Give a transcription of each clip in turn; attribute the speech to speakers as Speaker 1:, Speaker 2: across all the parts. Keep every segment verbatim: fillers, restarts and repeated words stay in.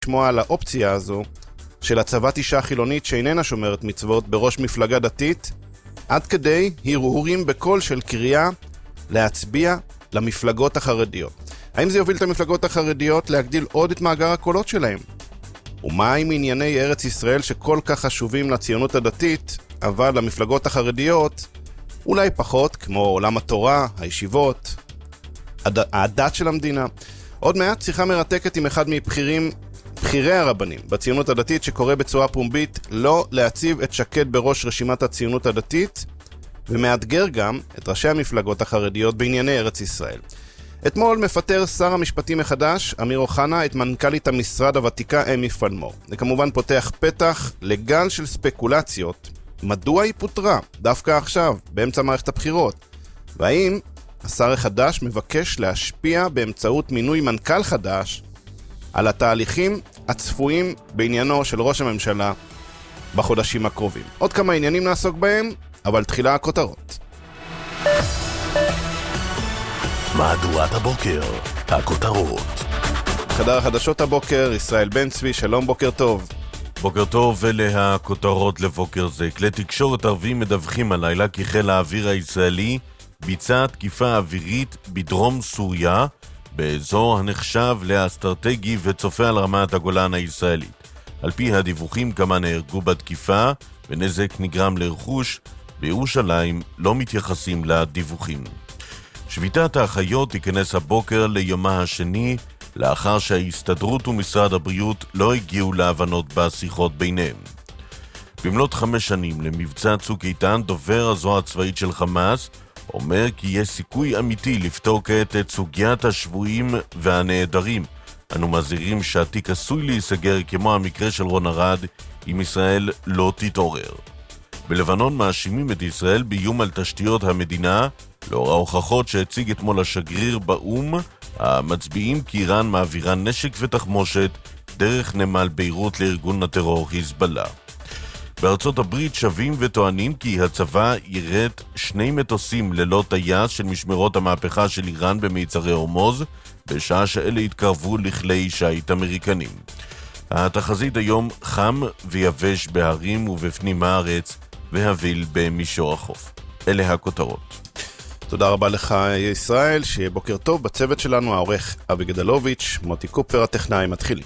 Speaker 1: לשמוע על האופציה הזו של הצבת אישה חילונית שאיננה שומרת מצוות בראש מפלגה דתית, עד כדי הרהורים בקול של קריאה להצביע למפלגות החרדיות. האם זה יוביל את המפלגות החרדיות להגדיל עוד את מאגר הקולות שלהם? ומה עם ענייני ארץ ישראל שכל כך חשובים לציונות הדתית, אבל למפלגות החרדיות אולי פחות, כמו עולם התורה, הישיבות, הד... הדת של המדינה? עוד מעט שיחה מרתקת עם אחד מבחירים, בחירי הרבנים בציונות הדתית, שקורא בצורה פומבית לא להציב את שקד בראש רשימת הציונות הדתית, ומאתגר גם את ראשי המפלגות החרדיות בענייני ארץ ישראל. אתמול מפטר שר המשפטים החדש, אמיר אוחנה, את מנכ"לית המשרד הוותיקה אמי פלמור. זה כמובן פותח פתח לגל של ספקולציות. מדוע היא פוטרה דווקא עכשיו, באמצע מערכת הבחירות? והאם השר החדש מבקש להשפיע באמצעות מינוי מנכ"ל חדש על התהליכים הצפויים בעניינו של ראש הממשלה בחודשים הקרובים? עוד כמה עניינים נעסוק בהם, אבל תחילה הכותרות.
Speaker 2: מהדורת הבוקר, הכותרות.
Speaker 1: חדר החדשות הבוקר, ישראל בן צבי, שלום, בוקר טוב.
Speaker 3: בוקר טוב, ואלה הכותרות לבוקר זה. כלי תקשורת ערבים מדווחים הלילה כי חיל האוויר הישראלי ביצע תקיפה אווירית בדרום סוריה, באזור הנחשב לאסטרטגי וצופה על רמת הגולן הישראלית. על פי הדיווחים, כמה נהרגו בתקיפה ונזק נגרם לרכוש. בירושלים לא מתייחסים לדיווחים. שביתת האחיות תיכנס הבוקר ליומה השני, לאחר שההסתדרות ומשרד הבריאות לא הגיעו להבנות בשיחות ביניהם. במלאת חמש שנים למבצע צוק איתן, דובר הזרוע הצבאית של חמאס אומר כי יש סיכוי אמיתי לפתור כעת את סוגיית השבויים והנעדרים. אנו מזהירים שהתיק עשוי להיסגר כמו המקרה של רון ארד אם ישראל לא תתעורר. בלבנון מאשימים את ישראל באיום על תשתיות המדינה, לאור ההוכחות שהציג אתמול השגריר באום, המצביעים כי איראן מעבירה נשק ותחמושת דרך נמל ביירות לארגון הטרור חיזבאללה. בארצות הברית שווים וטוענים כי הצבא ירד שני מטוסים ללא טייס של משמרות המהפכה של איראן במיצרי הורמוז, בשעה שאלה התקרבו לכלי שיט אמריקנים. התחזית היום חם ויבש בהרים ובפנים הארץ, והביל במישור החוף. אלה הכותרות.
Speaker 1: תודה רבה לך ישראל, שיהיה בוקר טוב. בצוות שלנו העורך אבי גדלוביץ', מוטי קופר הטכנאי. מתחילים.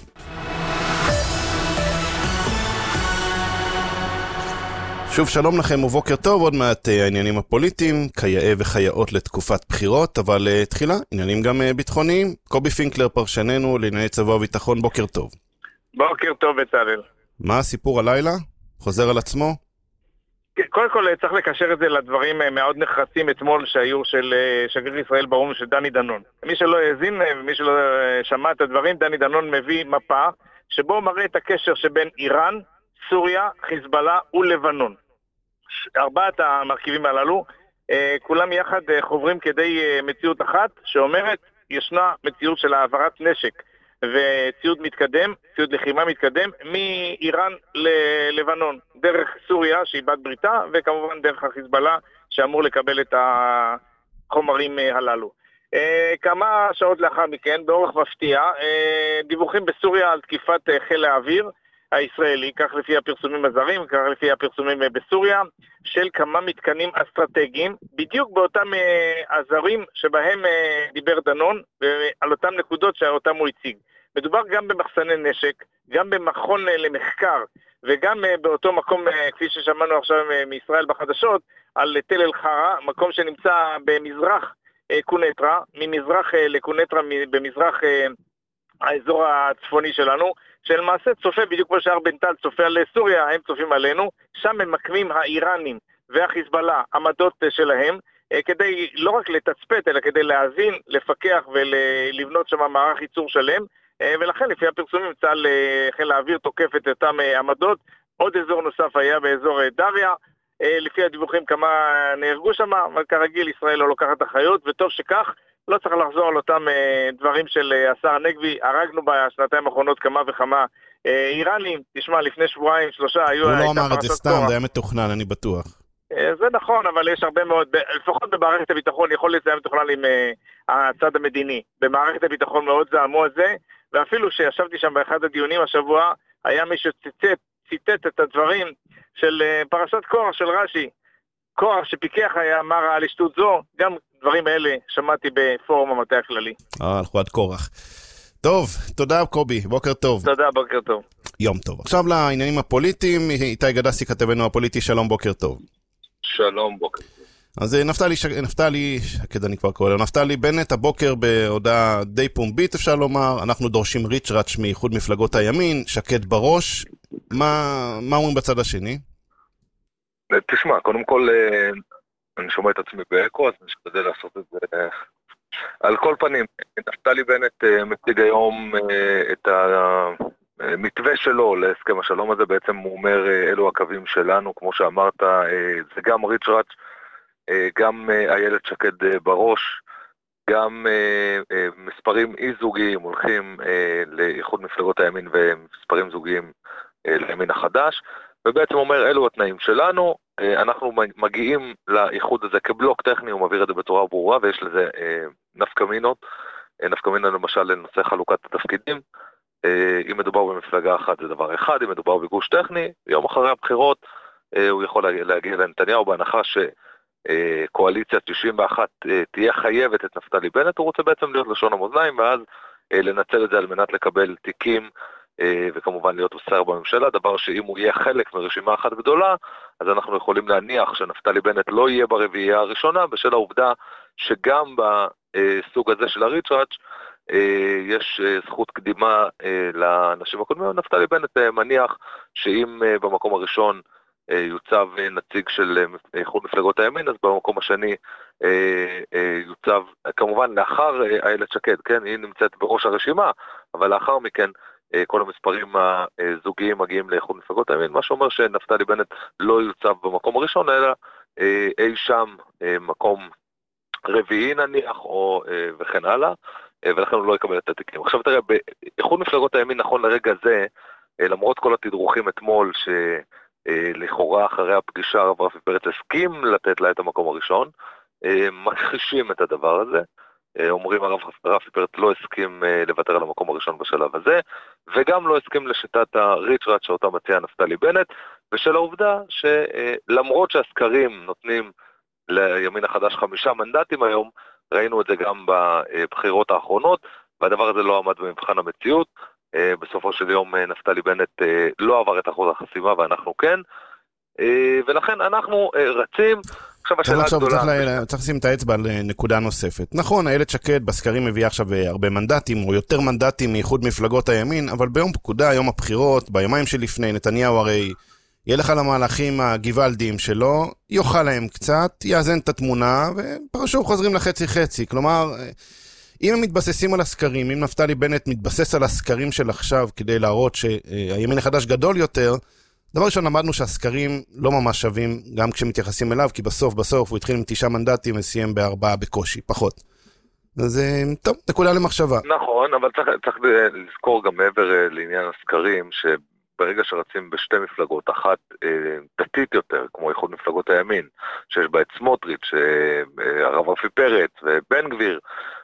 Speaker 1: שוב שלום לכם ובוקר טוב. עוד מעט העניינים הפוליטיים, כיאה וכיאות לתקופת בחירות, אבל תחילה עניינים גם ביטחוניים. קובי פינקלר פרשננו לענייני צבא וביטחון, בוקר טוב.
Speaker 4: בוקר טוב בצלאל.
Speaker 1: מה הסיפור הלילה? חוזר על עצמו?
Speaker 4: קודם כל צריך לקשר את זה לדברים מאוד נחרצים אתמול שהיו של שגריר ישראל באו"ם של דני דנון. מי שלא האזין ומי שלא שמע את הדברים, דני דנון מביא מפה שבו מראה את הקשר שבין איראן, סוריה, חיזבאללה ולבנון. ארבעת המרכיבים הללו, כולם יחד חוברים כדי מציאות אחת שאומרת ישנה מציאות של העברת נשק וציוד מתקדם, ציוד לחימה מתקדם, מאיראן ללבנון, דרך סוריה שהיא בת בריתה, וכמובן דרך החיזבאללה שאמור לקבל את החומרים הללו. כמה שעות לאחר מכן, באורח מפתיע, דיווחים בסוריה על תקיפת חיל האוויר הישראלי, כך לפי הפרסומים הזרים, כך לפי הפרסומים בסוריה, של כמה מתקנים אסטרטגיים, בדיוק באותם הזרים שבהם דיבר דנון, ועל אותם נקודות שאותם הוא הציג. מדובר גם במחסני נשק, גם במכון למחקר, וגם באותו מקום, כפי ששמענו עכשיו מישראל בחדשות, על תל אל חרה, מקום שנמצא במזרח קונטרה, ממזרח לקונטרה, במזרח האזור הצפוני שלנו, שלמעשה צופה בדיוק כמו שער בן טל צופה על סוריה, הם צופים עלינו, שם הם מקמים האיראנים והחיזבאללה עמדות שלהם, כדי לא רק לתצפת, אלא כדי להאזין, לפקח ולבנות שם מערך ייצור שלם, ולכן לפי הפרסומים צה"ל חיל האוויר תוקף את אותם עמדות. עוד אזור נוסף היה באזור דריה, לפי הדיווחים כמה נהרגו שם, אבל כרגיל ישראל לא לוקחת אחריות, וטוב שכך, לא צריך לחזור על אותם דברים של השר נגבי. הרגנו בשנתיים האחרונות כמה וכמה איראנים. תשמע, לפני שבועיים, שלושה, היו...
Speaker 1: הוא לא אמר את זה סתם, זה היה מתוכנן, אני בטוח.
Speaker 4: זה נכון, אבל יש הרבה מאוד, לפחות במערכת הביטחון, יכול להיות זה היה מתוכנן עם הצד המדיני. במערכת הביטחון מאוד זעמו על זה, ואפילו שישבתי שם באחד הדיונים השבוע, היה מי שציטט ציטט את הדברים של פרשת קורח של רש"י. קורח שפיקח היה אמר על השטות זו, גם דברים אלה שמעתי בפורום המטה הכללי.
Speaker 1: אה, הלכו עד קורח. טוב, תודה קובי, בוקר טוב.
Speaker 4: תודה, בוקר טוב.
Speaker 1: יום טוב. עכשיו לעניינים הפוליטיים, איתי גדסי כתבנו הפוליטי, שלום, בוקר טוב.
Speaker 5: שלום, בוקר טוב.
Speaker 1: אז נפתלי, נפתלי, שקד אני כבר קורא לו, נפתלי בנט הבוקר בהודעה די פומבית אפשר לומר, אנחנו דורשים ריצ'ראץ' מאיחוד מפלגות הימין, שקד בראש, מה, מה אומרים בצד השני?
Speaker 5: תשמע, קודם כל אני שומע את עצמי באקו, אז נשתדל לעשות את זה. על כל פנים, נפתלי בנט מציג היום את המתווה שלו להסכם השלום הזה, בעצם הוא אומר אלו הקווים שלנו, כמו שאמרת, זה גם ריצ'ראץ', גם איילת שקד בראש, גם מספרים אי-זוגיים הולכים לאיחוד מפלגות הימין ומספרים זוגיים לימין החדש, ובעצם אומר אלו התנאים שלנו, אנחנו מגיעים לאיחוד הזה כבלוק טכני, הוא מעביר את זה בצורה ברורה, ויש לזה נפקמינות, נפקמינה למשל לנושא חלוקת התפקידים, אם מדובר במפלגה אחת זה דבר אחד, אם מדובר בגוש טכני, יום אחרי הבחירות הוא יכול להגיע לנתניהו בהנחה שקואליציה תשעים ואחת תהיה חייבת את נפתלי בנט, הוא רוצה בעצם להיות לשון המאזניים, ואז לנצל את זה על מנת לקבל תיקים, וכמובן להיות שר בממשלה, דבר שאם הוא יהיה חלק מרשימה אחת גדולה, אז אנחנו יכולים להניח שנפתלי בנט לא יהיה ברביעייה הראשונה, בשל העובדה שגם בסוג הזה של הריצ'ראץ' יש זכות קדימה לאנשים הקודמים. נפתלי בנט מניח שאם במקום הראשון יוצב נציג של איחוד מפלגות הימין, אז במקום השני יוצב, כמובן לאחר איילת שקד, כן, היא נמצאת בראש הרשימה, אבל לאחר מכן כל המספרים הזוגיים מגיעים לאיחוד מפלגות הימין, מה שאומר שנפתלי בנט לא יוצב במקום הראשון, אלא אי שם מקום רביעי נניח, או וכן הלאה, ולכן הוא לא יקבל את התיקים. עכשיו תראה, באיחוד מפלגות הימין נכון לרגע זה, למרות כל התדרוכים אתמול, שלכאורה אחרי הפגישה הרב רפי פרץ הסכים לתת לה את המקום הראשון, מכחישים את הדבר הזה, אומרים הרב רפי פרץ לא הסכים לוותר על המקום הראשון בשלב הזה, וגם לא הסכים לשיטת הריצ'ראץ' שאותה מציע נפתלי בנט, ושל העובדה שלמרות שהסקרים נותנים לימין החדש חמישה מנדטים היום, ראינו את זה גם בבחירות האחרונות, והדבר הזה לא עמד במבחן המציאות, בסופו של יום נפתלי בנט לא עבר את אחוז החסימה ואנחנו כן, ולכן אנחנו רצים. עכשיו השאלה הגדולה...
Speaker 1: צריך לשים את האצבע על נקודה נוספת. נכון, איילת שקד בסקרים מביאה עכשיו הרבה מנדטים, או יותר מנדטים מאיחוד מפלגות הימין, אבל ביום פקודה, יום הבחירות, ביומיים שלפני, נתניהו הרי יהיה לך למהלכים הגוואלדיים שלו, יוכל להם קצת, יאזן את התמונה, ופרשו חוזרים לחצי חצי. כלומר, אם הם מתבססים על הסקרים, אם נפתלי בנט מתבסס על הסקרים של עכשיו, כדי להראות שהימין החדש גדול יותר, דבר ראשון, למדנו שהסקרים לא ממש שווים, גם כשמתייחסים אליו, כי בסוף, בסוף, הוא התחיל עם תשעה מנדטים, וסיים בארבעה בקושי, פחות. אז טוב, נקודה למחשבה.
Speaker 5: נכון, אבל צריך, צריך לזכור גם מעבר לעניין הסקרים, שברגע שרצים בשתי מפלגות, אחת דתית יותר, כמו איחוד מפלגות הימין, שיש בה את סמוטריץ', הרב רפי פרץ ובן גביר,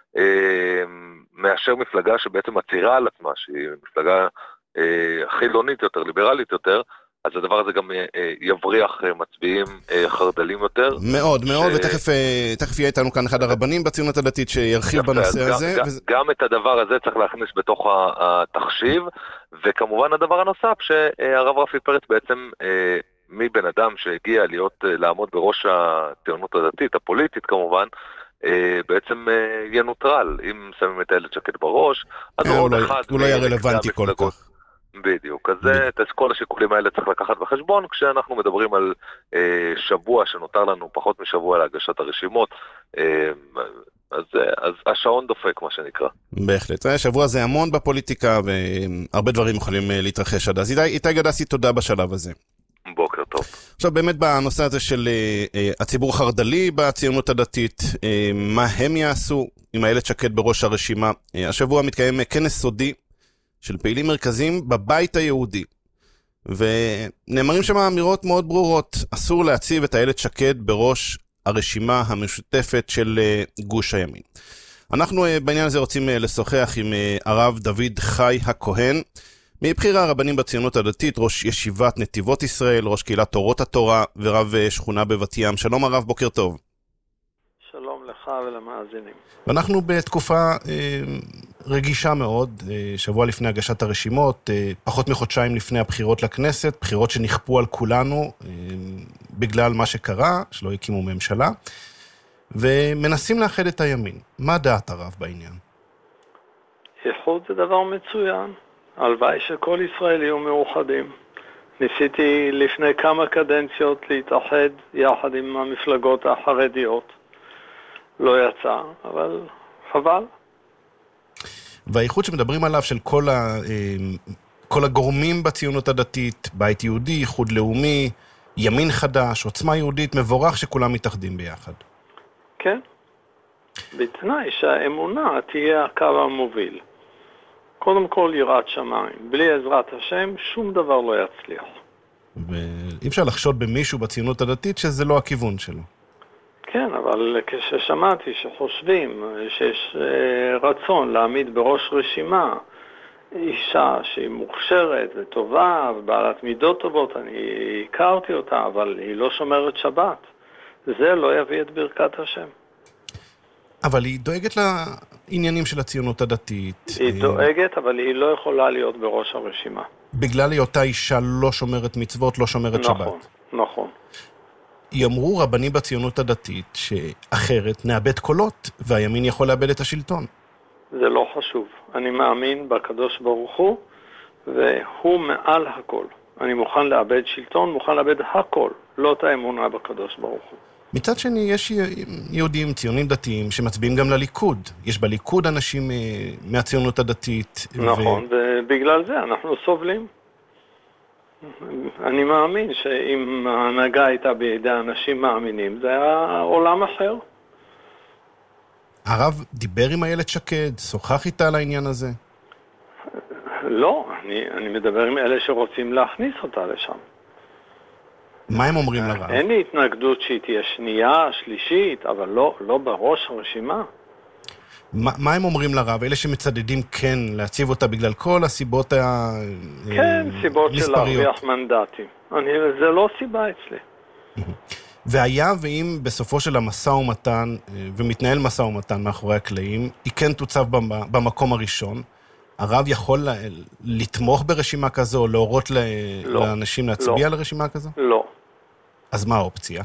Speaker 5: מאשר מפלגה שבעצם מצהירה על עצמה, שהיא מפלגה חילונית יותר, ליברלית יותר, אז הדבר הזה גם יבריח מצביעים חרדלים יותר.
Speaker 1: מאוד, מאוד, ותכף יהיה איתנו כאן אחד הרבנים בציונות הדתית שירחיב בנושא הזה.
Speaker 5: גם את הדבר הזה צריך להכניס בתוך התחשיב, וכמובן הדבר הנוסף שהרב רפי פרץ בעצם מבן אדם שהגיע להיות, לעמוד בראש הציונות הדתית, הפוליטית כמובן, בעצם יהיה נוטרל, אם שמים את איילת שקד בראש, אז הוא עוד אחד.
Speaker 1: הוא לא יהיה רלוונטי כל כך.
Speaker 5: בדיוק, אז את כל השיקולים האלה צריך לקחת בחשבון, כשאנחנו מדברים על אה, שבוע שנותר לנו פחות משבוע להגשת הרשימות, אה, אז, אז השעון דופק מה שנקרא.
Speaker 1: בהחלט, השבוע זה המון בפוליטיקה, והרבה דברים יכולים להתרחש עד אז. איתי, איתי גדסי, תודה בשלב הזה.
Speaker 5: בוקר טוב.
Speaker 1: עכשיו באמת בנושא הזה של אה, הציבור החרדלי בציונות הדתית, אה, מה הם יעשו עם איילת שקד בראש הרשימה, אה, השבוע מתקיים כנס סודי, של פעילים מרכזיים בבית היהודי. ונאמרים שם אמירות מאוד ברורות, אסור להציב את איילת שקד בראש הרשימה המשותפת של גוש הימין. אנחנו בעניין הזה רוצים לשוחח עם הרב דוד חי הכהן, מבחיר הרבנים בציונות הדתית, ראש ישיבת נתיבות ישראל, ראש קהילת תורות התורה ורב שכונה בבת ים. שלום הרב, בוקר טוב.
Speaker 6: שלום לך ולמאזינים.
Speaker 1: ואנחנו בתקופה אה, רגישה מאוד, אה, שבוע לפני הגשת הרשימות, אה, פחות מחודשיים לפני הבחירות לכנסת, בחירות שנכפו על כולנו אה, בגלל מה שקרה, שלא הקימו ממשלה, ומנסים לאחד את הימין. מה דעת הרב בעניין?
Speaker 6: איחוד זה דבר מצוין. הלוואי שכל ישראל יהיו מאוחדים. ניסיתי לפני כמה קדנציות להתאחד יחד עם המפלגות החרדיות. לא יצא, אבל חבל.
Speaker 1: והאיחוד שמדברים עליו של כל, ה, כל הגורמים בציונות הדתית, בית יהודי, איחוד לאומי, ימין חדש, עוצמה יהודית, מבורך שכולם מתאחדים ביחד.
Speaker 6: כן. בתנאי שהאמונה תהיה הקו המוביל. קודם כל יראת שמיים. בלי עזרת השם שום דבר לא יצליח.
Speaker 1: ואי אפשר לחשוד במישהו בציונות הדתית שזה לא הכיוון שלו.
Speaker 6: כן, אבל כששמעתי שחושבים שיש רצון להעמיד בראש רשימה אישה שהיא מוכשרת וטובה ובעלת מידות טובות, אני הכרתי אותה, אבל היא לא שומרת שבת. זה לא יביא את ברכת השם.
Speaker 1: אבל היא דואגת לעניינים של הציונות הדתית.
Speaker 6: היא דואגת, אבל היא לא יכולה להיות בראש הרשימה.
Speaker 1: בגלל היותה אישה לא שומרת מצוות, לא שומרת שבת.
Speaker 6: נכון, נכון.
Speaker 1: יאמרו רבנים בציונות הדתית שאחרת נאבד קולות, והימין יכול לאבד את השלטון.
Speaker 6: זה לא חשוב. אני מאמין בקדוש ברוך הוא, והוא מעל הכל. אני מוכן לאבד שלטון, מוכן לאבד הכל, לא את האמונה בקדוש ברוך הוא.
Speaker 1: מצד שני, יש יהודים, ציונים דתיים, שמצביעים גם לליכוד. יש בליכוד אנשים מהציונות הדתית.
Speaker 6: נכון, ו... ובגלל זה אנחנו סובלים. אני מאמין שאם ההנהגה הייתה בידי אנשים מאמינים, זה היה עולם אחר.
Speaker 1: הרב דיבר עם איילת שקד, שוחח איתה על העניין הזה?
Speaker 6: לא, אני, אני מדבר עם אלה שרוצים להכניס אותה לשם.
Speaker 1: מה הם אומרים לרב?
Speaker 6: אין לי התנגדות שהיא תהיה שנייה, שלישית, אבל לא, לא בראש הרשימה.
Speaker 1: מה, מה הם אומרים לרב? אלה שמצדדים כן להציב אותה בגלל כל הסיבות המספריות.
Speaker 6: כן, סיבות של להרוויח מנדטים. אני, זה לא סיבה אצלי.
Speaker 1: והיה ואם בסופו של המשא ומתן, ומתנהל משא ומתן מאחורי הקלעים, היא כן תוצב במקום הראשון, הרב יכול לתמוך ברשימה כזו, או להורות
Speaker 6: לא,
Speaker 1: לאנשים להצביע
Speaker 6: לא,
Speaker 1: על רשימה כזו?
Speaker 6: לא.
Speaker 1: אז מה האופציה?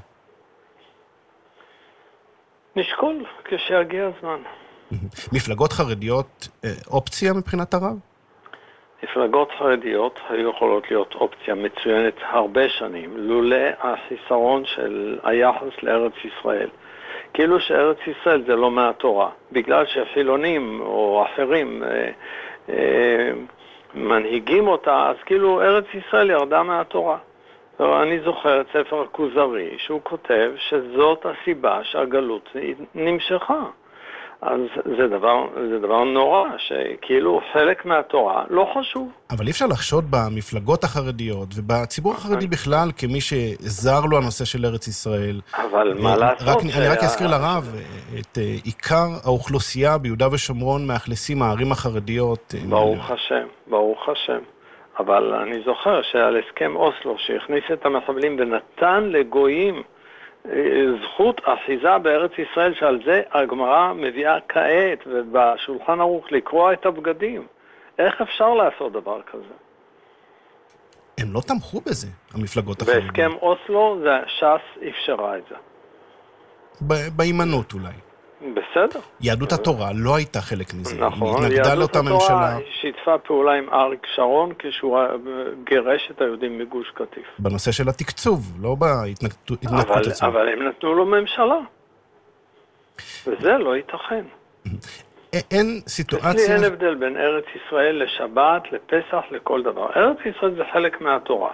Speaker 6: נשקול כשיגיע הזמן.
Speaker 1: מפלגות חרדיות אופציה מבחינת הרב?
Speaker 6: מפלגות חרדיות היו יכולות להיות אופציה מצוינת הרבה שנים, לולא החיסרון של היחס לארץ ישראל. כאילו שארץ ישראל זה לא מהתורה. בגלל שחילונים או אחרים אה, אה, מנהיגים אותה, אז כאילו ארץ ישראל ירדה מהתורה. אני זוכר את ספר הכוזרי שהוא כותב שזאת הסיבה שהגלות נמשכה. אז זה דבר, זה דבר נורא, שכאילו חלק מהתורה לא חשוב.
Speaker 1: אבל אי אפשר לחשוד במפלגות החרדיות ובציבור החרדי בכלל כמי שזר לו הנושא של ארץ ישראל.
Speaker 6: אבל מה לעשות?
Speaker 1: רק, אני רק אזכיר לרב, את עיקר האוכלוסייה ביהודה ושומרון מאכלסים הערים החרדיות.
Speaker 6: ברוך השם, ברוך השם. אבל אני זוכר שעל הסכם אוסלו שהכניס את המחבלים ונתן לגויים זכות אחיזה בארץ ישראל, שעל זה הגמרא מביאה כעת ובשולחן ערוך לקרוא את הבגדים. איך אפשר לעשות דבר כזה?
Speaker 1: הם לא תמכו בזה, המפלגות החרדיות.
Speaker 6: בהסכם אוסלו זה ש"ס אפשרה את זה.
Speaker 1: בהימנעות אולי.
Speaker 6: בסדר.
Speaker 1: יהדות התורה לא הייתה חלק מזה.
Speaker 6: נכון,
Speaker 1: יהדות התורה
Speaker 6: שיתפה פעולה עם אריק שרון כשהוא גירש את היהודים מגוש קטיף.
Speaker 1: בנושא של התקצוב, לא בהתנתקות עצמה.
Speaker 6: אבל הם נתנו לו ממשלה. וזה לא ייתכן.
Speaker 1: אין סיטואציה...
Speaker 6: אצלי אין הבדל בין ארץ ישראל לשבת, לפסח, לכל דבר. ארץ ישראל זה חלק מהתורה.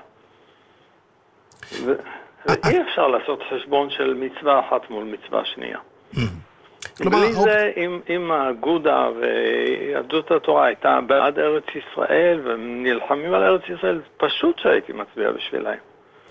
Speaker 6: ואי אפשר לעשות חשבון של מצווה אחת מול מצווה שנייה. בלי זה, אם, אם הגודה ויהדות התורה הייתה בעד ארץ ישראל, והם נלחמים על ארץ ישראל, פשוט שהייתי מצביע בשבילהם.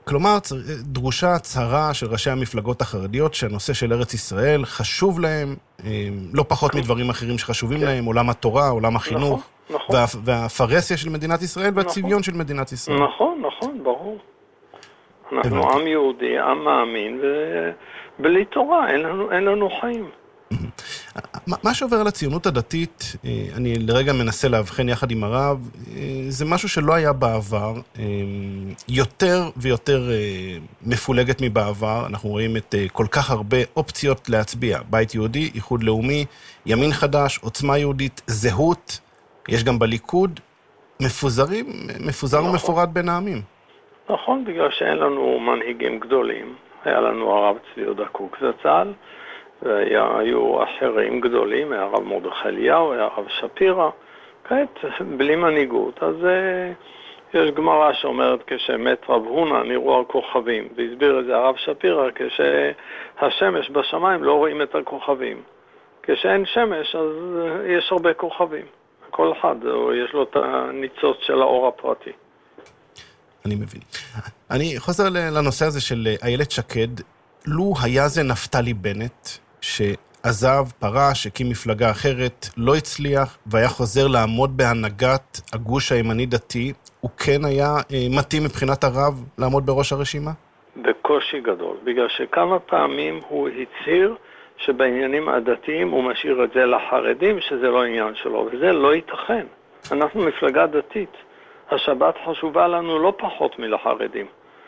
Speaker 1: כלומר, דרושה הצהרה של ראשי המפלגות החרדיות שהנושא של ארץ ישראל חשוב להם, לא פחות מדברים אחרים שחשובים להם, עולם התורה, עולם החינוך, והפרסיה של מדינת ישראל והצביון של מדינת ישראל.
Speaker 6: נכון, נכון, ברור. אנחנו עם יהודי, עם מאמין, ובלי תורה אין לנו חיים.
Speaker 1: מה שעובר על הציונות הדתית, אני לרגע מנסה להבחן יחד עם הרב, זה משהו שלא היה בעבר, יותר ויותר מפולגת מבעבר. אנחנו רואים את כל כך הרבה אופציות להצביע, בית יהודי, איחוד לאומי, ימין חדש, עוצמה יהודית, זהות, יש גם בליכוד, מפוזרים, מפוזר ומפורד בין העמים.
Speaker 6: נכון, בגלל שאין לנו מנהיגים גדולים. היה לנו הרב צבי יהודה קוק זצ"ל, והיו אחרים גדולים, היה הרב מרדכי אליהו, היה הרב שפירא. כעת, בלי מנהיגות, אז יש גמרא שאומרת כשמת רב הונא נראו הכוכבים, והסביר את זה הרב שפירא, כשהשמש בשמיים לא רואים את הכוכבים. כשאין שמש, אז יש הרבה כוכבים. כל אחד, יש לו את הניצוץ של האור הפרטי.
Speaker 1: אני מבין. אני חוזר לנושא הזה של איילת שקד. לו היה זה נפתלי בנט, שעזב, פרש, הקים מפלגה אחרת, לא הצליח, והיה חוזר לעמוד בהנהגת הגוש הימני דתי, הוא כן היה אה, מתאים מבחינת הרב לעמוד בראש הרשימה?
Speaker 6: בקושי גדול, בגלל שכמה פעמים הוא הצהיר שבעניינים הדתיים הוא משאיר את זה לחרדים, שזה לא עניין שלו, וזה לא ייתכן. אנחנו מפלגה דתית. השבת חשובה לנו לא פחות מלחרדים.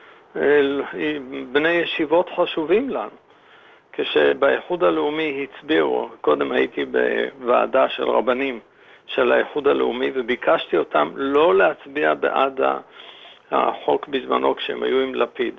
Speaker 6: בני ישיבות חשובים לנו. כשבאיחוד הלאומי הצביעו, קודם הייתי בוועדה של רבנים של האיחוד הלאומי, וביקשתי אותם לא להצביע בעד החוק בזמנו כשהם היו עם לפיד.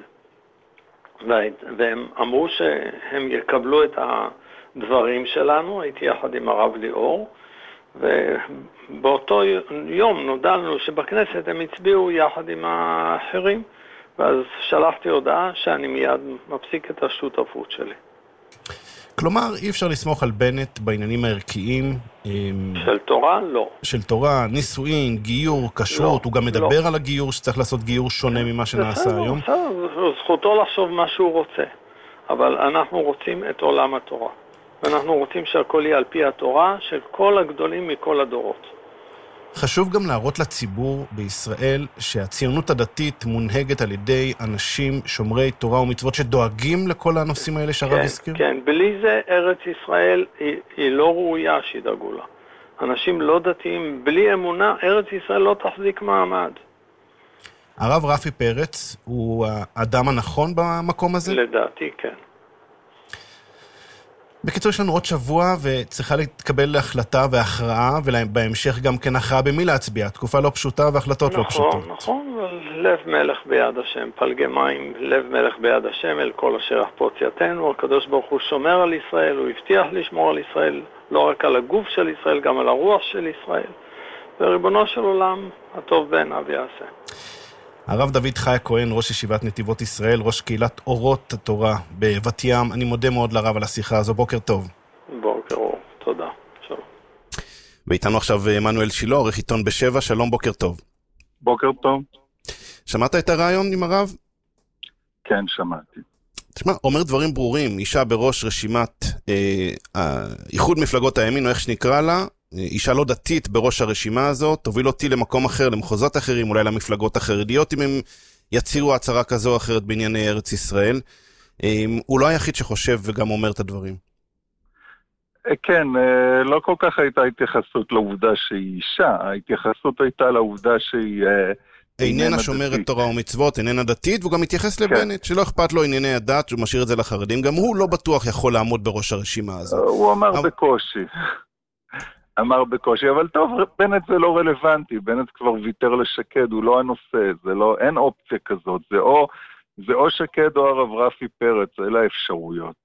Speaker 6: והם אמרו שהם יקבלו את הדברים שלנו, הייתי יחד עם הרב ליאור, ובאותו יום נודע לנו שבכנסת הם הצביעו יחד עם האחרים, ואז שלחתי הודעה שאני מיד מפסיק את השותפות שלי.
Speaker 1: כלומר, אי אפשר לסמוך על בנט בעניינים הערכיים.
Speaker 6: של תורה? לא.
Speaker 1: של תורה, נישואין, גיור, כשרות,
Speaker 6: לא,
Speaker 1: הוא גם מדבר
Speaker 6: לא.
Speaker 1: על הגיור, שצריך לעשות גיור שונה ממה שנעשה
Speaker 6: בסדר,
Speaker 1: היום.
Speaker 6: בסדר, זכותו לחשוב מה שהוא רוצה, אבל אנחנו רוצים את עולם התורה. ואנחנו רוצים שהכל יהיה על פי התורה של כל הגדולים מכל הדורות.
Speaker 1: חשוב גם להראות לציבור בישראל שהציונות הדתית מונהגת על ידי אנשים שומרי תורה ומצוות שדואגים לכל הנושאים האלה שהרב הזכיר?
Speaker 6: כן, כן. בלי זה ארץ ישראל היא, היא לא ראויה שידאגו לה. אנשים לא דתיים, בלי אמונה, ארץ ישראל לא תחזיק מעמד.
Speaker 1: הרב רפי פרץ הוא האדם הנכון במקום הזה?
Speaker 6: לדעתי, כן.
Speaker 1: בקיצור, יש לנו עוד שבוע וצריכה להתקבל להחלטה והכרעה, ובהמשך גם כן הכרעה במי להצביע. תקופה לא פשוטה והחלטות
Speaker 6: נכון,
Speaker 1: לא פשוטות.
Speaker 6: נכון, נכון. לב מלך ביד השם, פלגי מים, לב מלך ביד השם, אל כל אשר יחפוץ יתנו. הקדוש ברוך הוא שומר על ישראל, הוא הבטיח לשמור על ישראל, לא רק על הגוף של ישראל, גם על הרוח של ישראל. וריבונו של עולם, הטוב בעיניו יעשה.
Speaker 1: הרב דוד חי הכהן, ראש ישיבת נתיבות ישראל, ראש קהילת אורות התורה בבת ים. אני מודה מאוד לרב על השיחה הזו. בוקר טוב.
Speaker 6: בוקר אור, תודה. שלום.
Speaker 1: ואיתנו עכשיו מנואל שילה, עורך עיתון בשבע. שלום, בוקר טוב.
Speaker 7: בוקר טוב.
Speaker 1: שמעת את הרעיון עם הרב?
Speaker 7: כן, שמעתי.
Speaker 1: תשמע, אומר דברים ברורים. אישה בראש רשימת אה, איחוד מפלגות הימין, או איך שנקרא לה, אישה לא דתית בראש הרשימה הזאת, תוביל אותי למקום אחר, למחוזות אחרים, אולי למפלגות החרדיות, אם הם יצירו הצהרה כזו או אחרת בענייני ארץ ישראל. הוא לא היחיד שחושב וגם אומר את הדברים.
Speaker 7: כן, לא כל כך הייתה התייחסות לעובדה שהיא אישה, ההתייחסות הייתה לעובדה שהיא
Speaker 1: איננה שומרת תורה ומצוות, איננה דתית, והוא גם מתייחס לבנט, שלא אכפת לו ענייני הדת, שהוא משאיר את זה לחרדים, גם הוא לא בטוח יכול לעמוד בראש הרשימה הזאת.
Speaker 7: הוא אמר בקושי. אמר בקושי, אבל טוב, בנט זה לא רלוונטי, בנט כבר ויתר לשקד, הוא לא הנושא, זה לא, אין אופציה כזאת, זה או, זה או שקד או הרב רפי פרץ, אלה האפשרויות.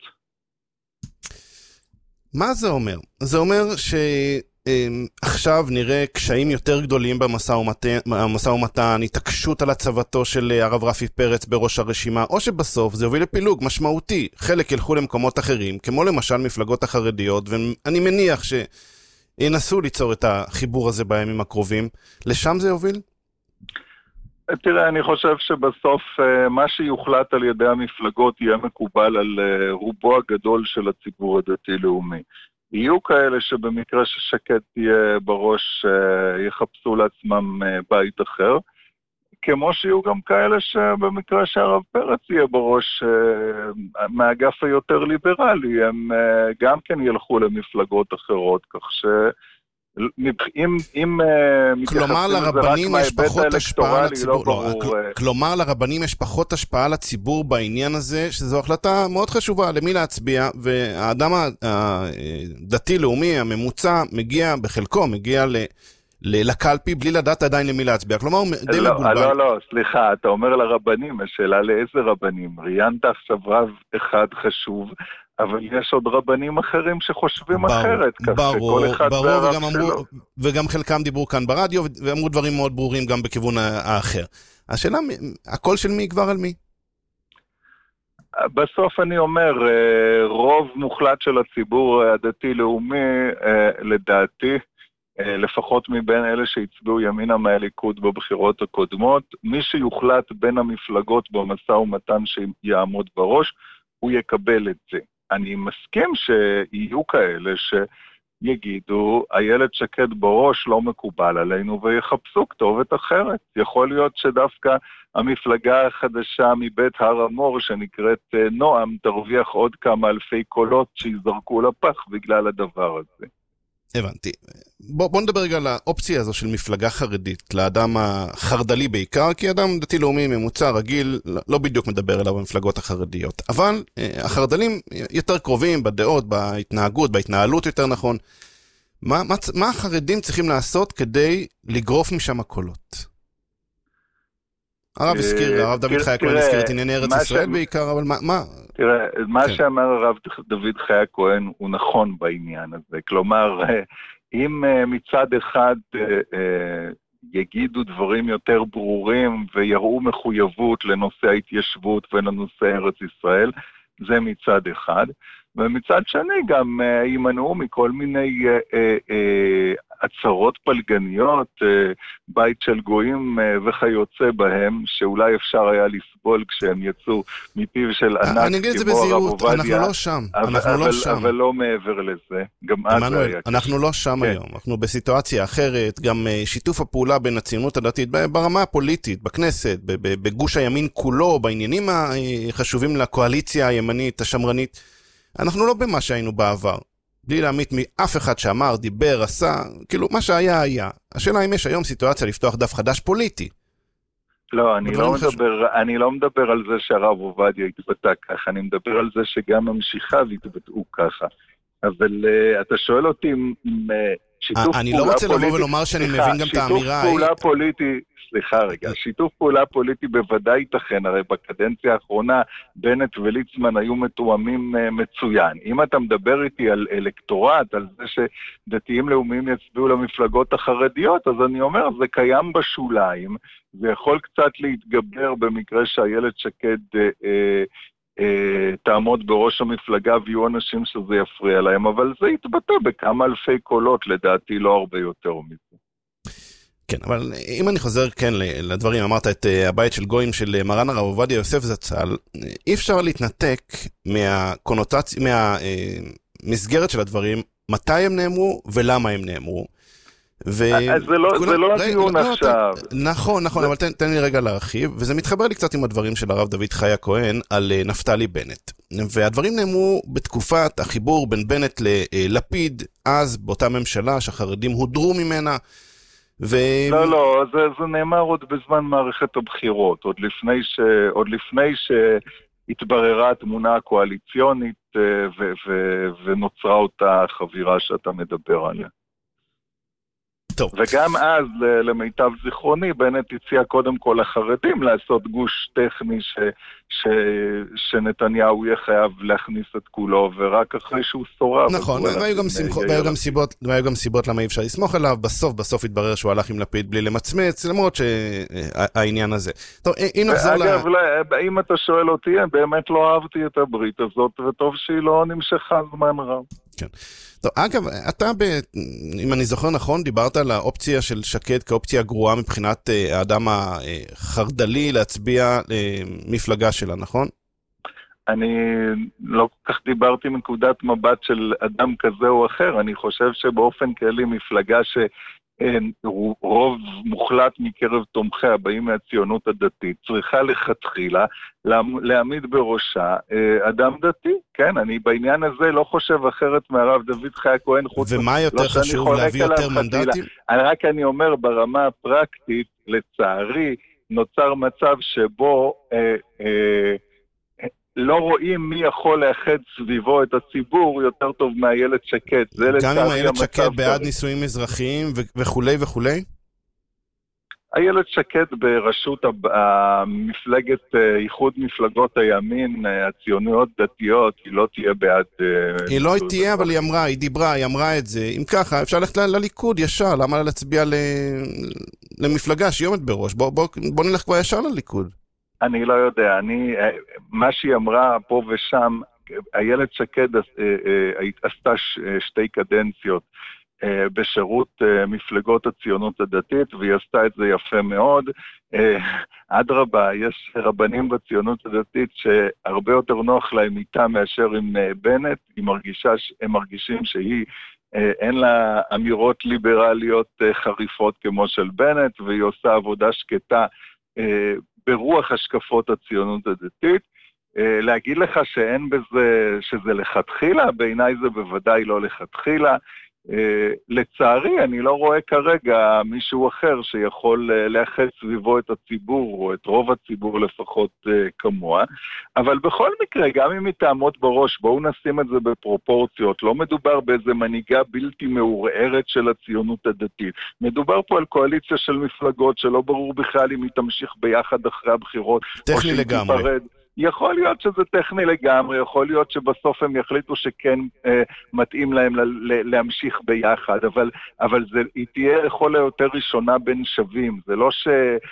Speaker 1: מה זה אומר? זה אומר שעכשיו נראה קשיים יותר גדולים במשא ומתן, התעקשות על הצבתו של הרב רפי פרץ בראש הרשימה, או שבסוף זה יוביל לפילוג משמעותי, חלק ילכו למקומות אחרים, כמו למשל מפלגות החרדיות, ואני מניח ש... ינסו ליצור את החיבור הזה בימים הקרובים. לשם זה יוביל?
Speaker 7: תראה, אני חושב שבסוף מה שיוחלט על ידי המפלגות יהיה מקובל על רובו הגדול של הציבור הדתי-לאומי. יהיו כאלה שבמקרה ששקד תהיה בראש יחפשו לעצמם בית אחר, כמו שיהיו גם כאלה שבמקרה שהרב פרץ יהיה בראש מהאגף היותר ליברלי, הם גם כן ילכו למפלגות אחרות, כך ש... אם, אם
Speaker 1: כלומר לרבנים יש פחות השפעה לציבור,
Speaker 7: לא
Speaker 1: לא, כלומר לרבנים יש פחות השפעה לציבור בעניין הזה, שזו החלטה מאוד חשובה למי להצביע, והאדם הדתי-לאומי הממוצע מגיע בחלקו, מגיע ל... לקלפי בלי לדעת עדיין למי להצביע, כלומר הוא די
Speaker 7: לא,
Speaker 1: מבולבל.
Speaker 7: לא, לא, סליחה, אתה אומר לרבנים, השאלה לאיזה רבנים? ראיינת עכשיו רב אחד חשוב, אבל יש עוד רבנים אחרים שחושבים ברור, אחרת, כך
Speaker 1: ברור,
Speaker 7: שכל אחד
Speaker 1: ברור,
Speaker 7: והרב
Speaker 1: וגם
Speaker 7: שלו.
Speaker 1: אמרו, וגם חלקם דיברו כאן ברדיו, ואמרו דברים מאוד ברורים גם בכיוון האחר. השאלה, הקול של מי כבר על מי?
Speaker 7: בסוף אני אומר, רוב מוחלט של הציבור הדתי-לאומי, לדעתי, לפחות מבין אלה שהצביעו ימינה מהליכוד בבחירות הקודמות, מי שיוחלט בין המפלגות במשא ומתן שיעמוד בראש, הוא יקבל את זה. אני מסכים שיהיו כאלה שיגידו, הילד שקד בראש לא מקובל עלינו, ויחפשו כתובת אחרת. יכול להיות שדווקא המפלגה החדשה מבית הר המור, שנקראת נועם, תרוויח עוד כמה אלפי קולות שיזרקו לפח בגלל הדבר הזה.
Speaker 1: הבנתי. בוא, בוא נדבר רגע על האופציה הזו של מפלגה חרדית, לאדם החרדלי בעיקר, כי אדם דתי-לאומי ממוצע רגיל לא בדיוק מדבר אליו במפלגות החרדיות. אבל החרדלים יותר קרובים בדעות, בהתנהגות, בהתנהלות יותר נכון. מה, מה, מה החרדים צריכים לעשות כדי לגרוף משם הקולות? הרב הזכיר, הרב דוד חי הכהן הזכיר את ענייני ארץ ישראל בעיקר, אבל מה...
Speaker 7: תראה, מה שאמר הרב דוד חי הכהן הוא נכון בעניין הזה. כלומר, אם מצד אחד יגידו דברים יותר ברורים ויראו מחויבות לנושא ההתיישבות ולנושא ארץ ישראל, זה מצד אחד. ומצד שני גם יימנעו מכל מיני הצהרות פלגניות, בית של גויים וכיוצא בהם, שאולי אפשר היה לסבול כשהם יצאו מפיו של ענק.
Speaker 1: אני אגיד את זה בזהירות, אנחנו לא שם.
Speaker 7: אבל לא מעבר לזה, גם אז היה.
Speaker 1: אנחנו לא שם היום, אנחנו בסיטואציה אחרת, גם שיתוף הפעולה בין הציונות הדתית, ברמה הפוליטית, בכנסת, בגוש הימין כולו, בעניינים החשובים לקואליציה הימנית, השמרנית, אנחנו לא במה שהיינו בעבר. בלי להעמיד מאף אחד שאמר, דיבר, עשה, כאילו מה שהיה היה. השאלה אם יש היום סיטואציה לפתוח דף חדש פוליטי.
Speaker 7: לא, אני לא מדבר, אני לא מדבר על זה שהרב עובדיה התבטא ככה, אני מדבר על זה שגם ממשיכיו התבטאו ככה. אבל אתה שואל אותי אם שיתוף פעולה פוליטי... אני לא רוצה לבוא ולומר שאני מבין גם את האמירה. שיתוף פעולה פוליטי... סליחה רגע, שיתוף פעולה פוליטי בוודאי ייתכן, הרי בקדנציה האחרונה בנט וליצמן היו מתואמים מצוין. אם אתה מדבר איתי על אלקטורט, על זה שדתיים לאומיים יצביעו למפלגות החרדיות, אז אני אומר, זה קיים בשוליים, זה יכול קצת להתגבר במקרה שהילד שקד אה, אה, תעמוד בראש המפלגה ויהיו אנשים שזה יפריע להם, אבל זה יתבטא בכמה אלפי קולות, לדעתי לא הרבה יותר מזה.
Speaker 1: כן, אבל אם אני חוזר כן לדברים, אמרת את הבית של גויים של מרן הרב עובדיה יוסף זצ"ל, אי אפשר להתנתק מהקונוטציה, מהמסגרת של הדברים, מתי הם נאמרו ולמה הם נאמרו.
Speaker 7: אז זה לא הדיון עכשיו.
Speaker 1: נכון, נכון, אבל תן לי רגע להרחיב, וזה מתחבר לי קצת עם הדברים של הרב דוד חי הכהן על נפתלי בנט. והדברים נאמרו בתקופת החיבור בין בנט ללפיד, אז באותה ממשלה שהחרדים הודרו ממנה, ו...
Speaker 7: לא, לא, זה, זה נאמר עוד בזמן מערכת הבחירות, עוד לפני, ש... עוד לפני שהתבררה התמונה הקואליציונית ו... ו... ונוצרה אותה חבירה שאתה מדבר עליה.
Speaker 1: טוב.
Speaker 7: וגם אז, למיטב זיכרוני, בנט הציע קודם כל לחרדים לעשות גוש טכני ש... ש... שנתניהו יהיה חייב להכניס את כולו, ורק אחרי שהוא סורב.
Speaker 1: נכון, והיו גם, שמחו... והיו גם סיבות, והיו גם סיבות למה אי אפשר לסמוך עליו, בסוף, בסוף התברר שהוא הלך עם לפיד בלי למצמץ, למרות שהעניין הזה. טוב, אם נחזור ל...
Speaker 7: אגב, אם אתה שואל אותי, באמת לא אהבתי את הברית הזאת, וטוב שהיא לא נמשכה זמן רב.
Speaker 1: כן. טוב, אגב, אתה, ב, אם אני זוכר נכון, דיברת על האופציה של שקד כאופציה גרועה מבחינת האדם החרדלי להצביע למפלגה שלה, נכון?
Speaker 7: אני לא כל כך דיברתי מנקודת מבט של אדם כזה או אחר, אני חושב שבאופן כללי מפלגה שרוב מוחלט מקרב תומכיה באים מהציונות הדתית, צריכה לכתחילה להעמיד בראשה אדם דתי, כן, אני בעניין הזה לא חושב אחרת מהרב דוד חי הכהן,
Speaker 1: ומה יותר לא חשוב להביא יותר מנדטים?
Speaker 7: רק אני אומר ברמה הפרקטית, לצערי, נוצר מצב שבו אה, אה, לא רואים מי יכול לאחד סביבו את הציבור יותר טוב מהילד שקד.
Speaker 1: גם אם הילד שקד בעד נישואים אזרחיים וכולי וכולי?
Speaker 7: הילד שקד בראשות המפלגת, איחוד מפלגות הימין, הציוניות דתיות, היא לא תהיה בעד...
Speaker 1: היא לא תהיה, אבל היא אמרה, היא דיברה, היא אמרה את זה. אם ככה, אפשר ללכת לליכוד ישר, למה להצביע למפלגה שהיא עומד בראש? בוא נלך כבר ישר לליכוד.
Speaker 7: אני לא יודע, אני, מה שהיא אמרה פה ושם, הילד שקד עשתה שתי קדנציות בשירות מפלגות הציונות הדתית, והיא עשתה את זה יפה מאוד. עד רבה, יש רבנים בציונות הדתית שהרבה יותר נוח להם איתה מאשר עם בנט, היא מרגישה, הם מרגישים שהיא אין לה אמירות ליברליות חריפות כמו של בנט, והיא עושה עבודה שקטה ברוח השקפות הציונות הדתית. להגיד לך שאין בזה, שזה לכתחילה, בעיניי זה בוודאי לא לכתחילה. לצערי, אני לא רואה כרגע מישהו אחר שיכול לאחד סביבו את הציבור, או את רוב הציבור לפחות כמוה. אבל בכל מקרה, גם אם היא תעמוד בראש, בואו נשים את זה בפרופורציות. לא מדובר באיזה מנהיגה בלתי מעורערת של הציונות הדתית. מדובר פה על קואליציה של מפלגות שלא ברור בכלל אם היא תמשיך ביחד אחרי הבחירות.
Speaker 1: טכני לגמרי.
Speaker 7: תפרד. יכול להיות שזה טכני לגמרי, יכול להיות שבסוף הם יחליטו שכן אה, מתאים להם ל- להמשיך ביחד, אבל, אבל זה, היא תהיה לכל היותר ראשונה בין שווים. זה לא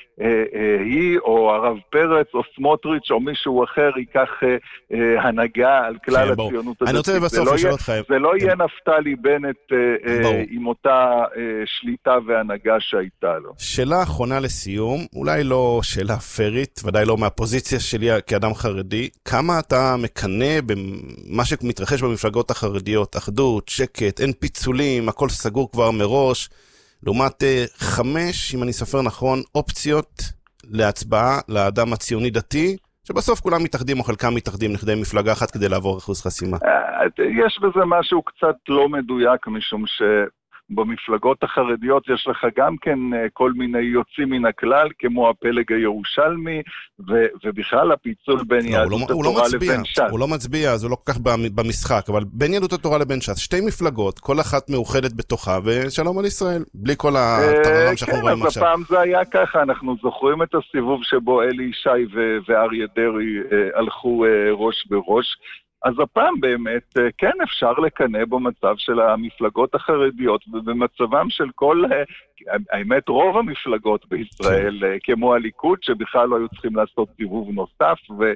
Speaker 7: שהיא אה, אה, או הרב פרץ או סמוטריץ' או מישהו אחר ייקח אה, אה, הנהגה על כלל כן, הציונות הדתית.
Speaker 1: אני רוצה בסוף לשאול אותך.
Speaker 7: זה לא יהיה נפתלי בנט אה, אה, עם אותה אה, שליטה והנהגה שהייתה לו.
Speaker 1: שאלה אחרונה לסיום, אולי לא שאלה פרית, ודאי לא מהפוזיציה שלי כאדם חרדי, כמה אתה מקנה במה שמתרחש במפלגות החרדיות, אחדות, שקט, אין פיצולים, הכל סגור כבר מראש, לעומת חמש, אם אני סופר נכון, אופציות להצבעה לאדם הציוני דתי, שבסוף כולם מתאחדים או חלקם מתאחדים לכדי מפלגה אחת כדי לעבור אחוז חסימה.
Speaker 7: יש בזה משהו קצת לא מדויק, משום ש... במפלגות החרדיות יש לך גם כן כל מיני יוצאים מן הכלל, כמו הפלג הירושלמי, ו- ובכלל הפיצול בין לא, יהדות
Speaker 1: הוא לא,
Speaker 7: התורה
Speaker 1: הוא לא מצביע,
Speaker 7: לבין ש"ס.
Speaker 1: הוא לא מצביע, אז הוא לא כל כך במשחק, אבל בין יהדות התורה לבין ש"ס, שתי מפלגות, כל אחת מאוחדת בתוכה, ושלום על ישראל, בלי כל הטררם שאנחנו
Speaker 7: כן,
Speaker 1: רואים עכשיו.
Speaker 7: כן, אז הפעם זה היה ככה, אנחנו זוכרים את הסיבוב שבו אלי ישי ו- ואריה דרעי אה, הלכו אה, ראש בראש, אז הפעם באמת כן אפשר לקנא במצב של המפלגות החרדיות ובמצבם של כל, האמת רוב המפלגות בישראל, כמו הליכוד שבכלל לא היו צריכים לעשות סיבוב נוסף, ו,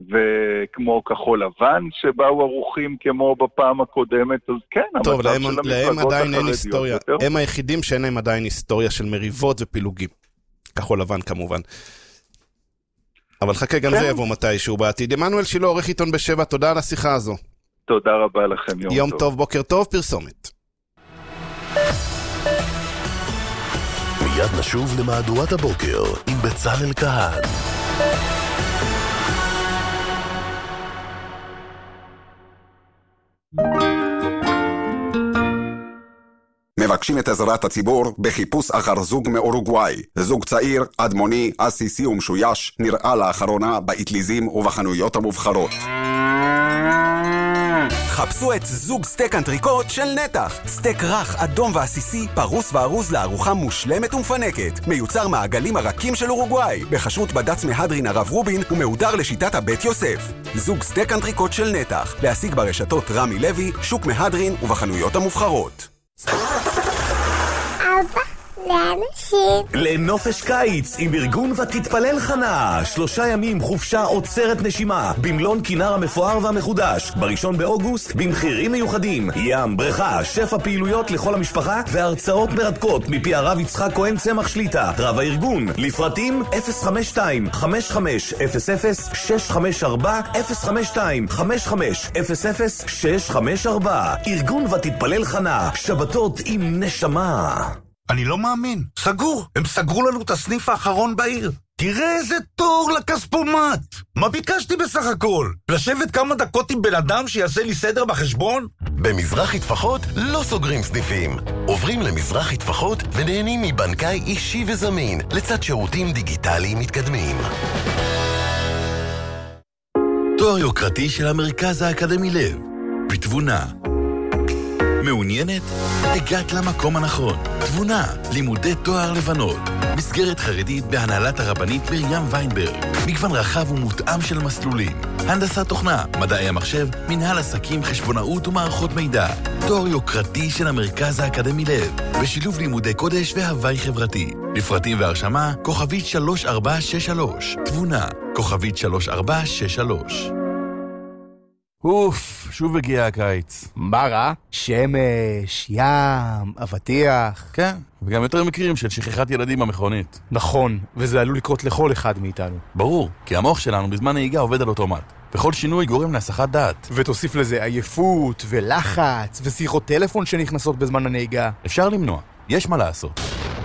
Speaker 7: וכמו כחול לבן שבאו ערוכים כמו בפעם הקודמת, אז כן,
Speaker 1: טוב,
Speaker 7: המצב
Speaker 1: להם,
Speaker 7: של
Speaker 1: להם
Speaker 7: המפלגות
Speaker 1: עדיין אין
Speaker 7: החרדיות
Speaker 1: היסטוריה,
Speaker 7: יותר.
Speaker 1: הם היחידים שאין להם עדיין היסטוריה של מריבות ופילוגים, כחול לבן כמובן. אבל חכה, גם כן. זה יבוא מתישהו בעתיד. עמנואל שילה, עורך עיתון בשבע, תודה על השיחה הזו.
Speaker 7: תודה רבה לכם, יום,
Speaker 1: יום
Speaker 7: טוב.
Speaker 1: טוב, בוקר טוב, פרסומת.
Speaker 2: מיד נשוב למהדורת הבוקר עם בצלאל כהן.
Speaker 8: מבקשים את עזרת הציבור בחיפוש אחר זוג מאורוגוואי. זוג צעיר, אדמוני, אסיסי ומשויש, נראה לאחרונה באטליזים ובחנויות המובחרות.
Speaker 9: חפשו את זוג סטייק אנטריקוט של נתח. סטייק רך, אדום ועסיסי, פרוס וארוז לארוחה מושלמת ומפנקת. מיוצר מהעגלים הרכים של אורוגוואי, בחשרות בד"ץ מהדרין הרב רובין ומהודר לשיטת הבית יוסף. זוג סטייק אנטריקוט של נתח. להשיג ברשתות רמי לוי, שוק מהדרין ובחנויות המובחרות.
Speaker 10: אבא, לאנשים.
Speaker 2: לנופש קיץ עם ארגון ותתפלל חנה. שלושה ימים חופשה עוצרת נשימה במלון כינר המפואר והמחודש. בראשון באוגוסט במחירים מיוחדים. ים, בריכה, שפע פעילויות לכל המשפחה והרצאות מרתקות מפי הרב יצחק כהן צמח שליטה, רב הארגון. לפרטים אפס חמש שתיים חמש חמש אפס אפס שש חמש ארבע אפס חמש שתיים חמש חמש אפס אפס שש חמש ארבע. ארגון ותתפלל חנה. שבתות עם נשמה.
Speaker 11: אני לא מאמין, סגור. הם סגרו לנו את הסניף האחרון בעיר. תראה איזה תור לכספומט. מה ביקשתי בסך הכל? לשבת כמה דקות עם בן אדם שיעשה לי סדר בחשבון?
Speaker 2: במזרחי טפחות לא סוגרים סניפים. עוברים למזרחי טפחות ונהנים מבנקאי אישי וזמין לצד שירותים דיגיטליים מתקדמים. תואר יוקרתי של המרכז האקדמי לב. בתבונה. מעוניינת? הגעת למקום הנכון. תבונה, לימודי תואר לבנות. מסגרת חרדית בהנהלת הרבנית מרים ויינברג. מגוון רחב ומותאם של מסלולים. הנדסת תוכנה, מדעי המחשב, מנהל עסקים, חשבונאות ומערכות מידע. תואר יוקרתי של המרכז האקדמי לב. בשילוב לימודי קודש והווי חברתי. לפרטים והרשמה, כוכבית שלוש ארבע שש שלוש. תבונה, כוכבית שלוש ארבע שש שלוש.
Speaker 3: אוף, שוב הגיע הקיץ.
Speaker 12: מה רע? שמש, ים, אבטיח.
Speaker 3: כן, וגם יותר מקרים של שכחת ילדים במכונית.
Speaker 12: נכון, וזה עלול לקרות לכל אחד מאיתנו.
Speaker 3: ברור, כי המוח שלנו בזמן נהיגה עובד על אוטומט. וכל שינוי גורם להסחת דעת.
Speaker 12: ותוסיף לזה עייפות ולחץ ושיחות טלפון שנכנסות בזמן הנהיגה.
Speaker 3: אפשר למנוע, יש מה לעשות.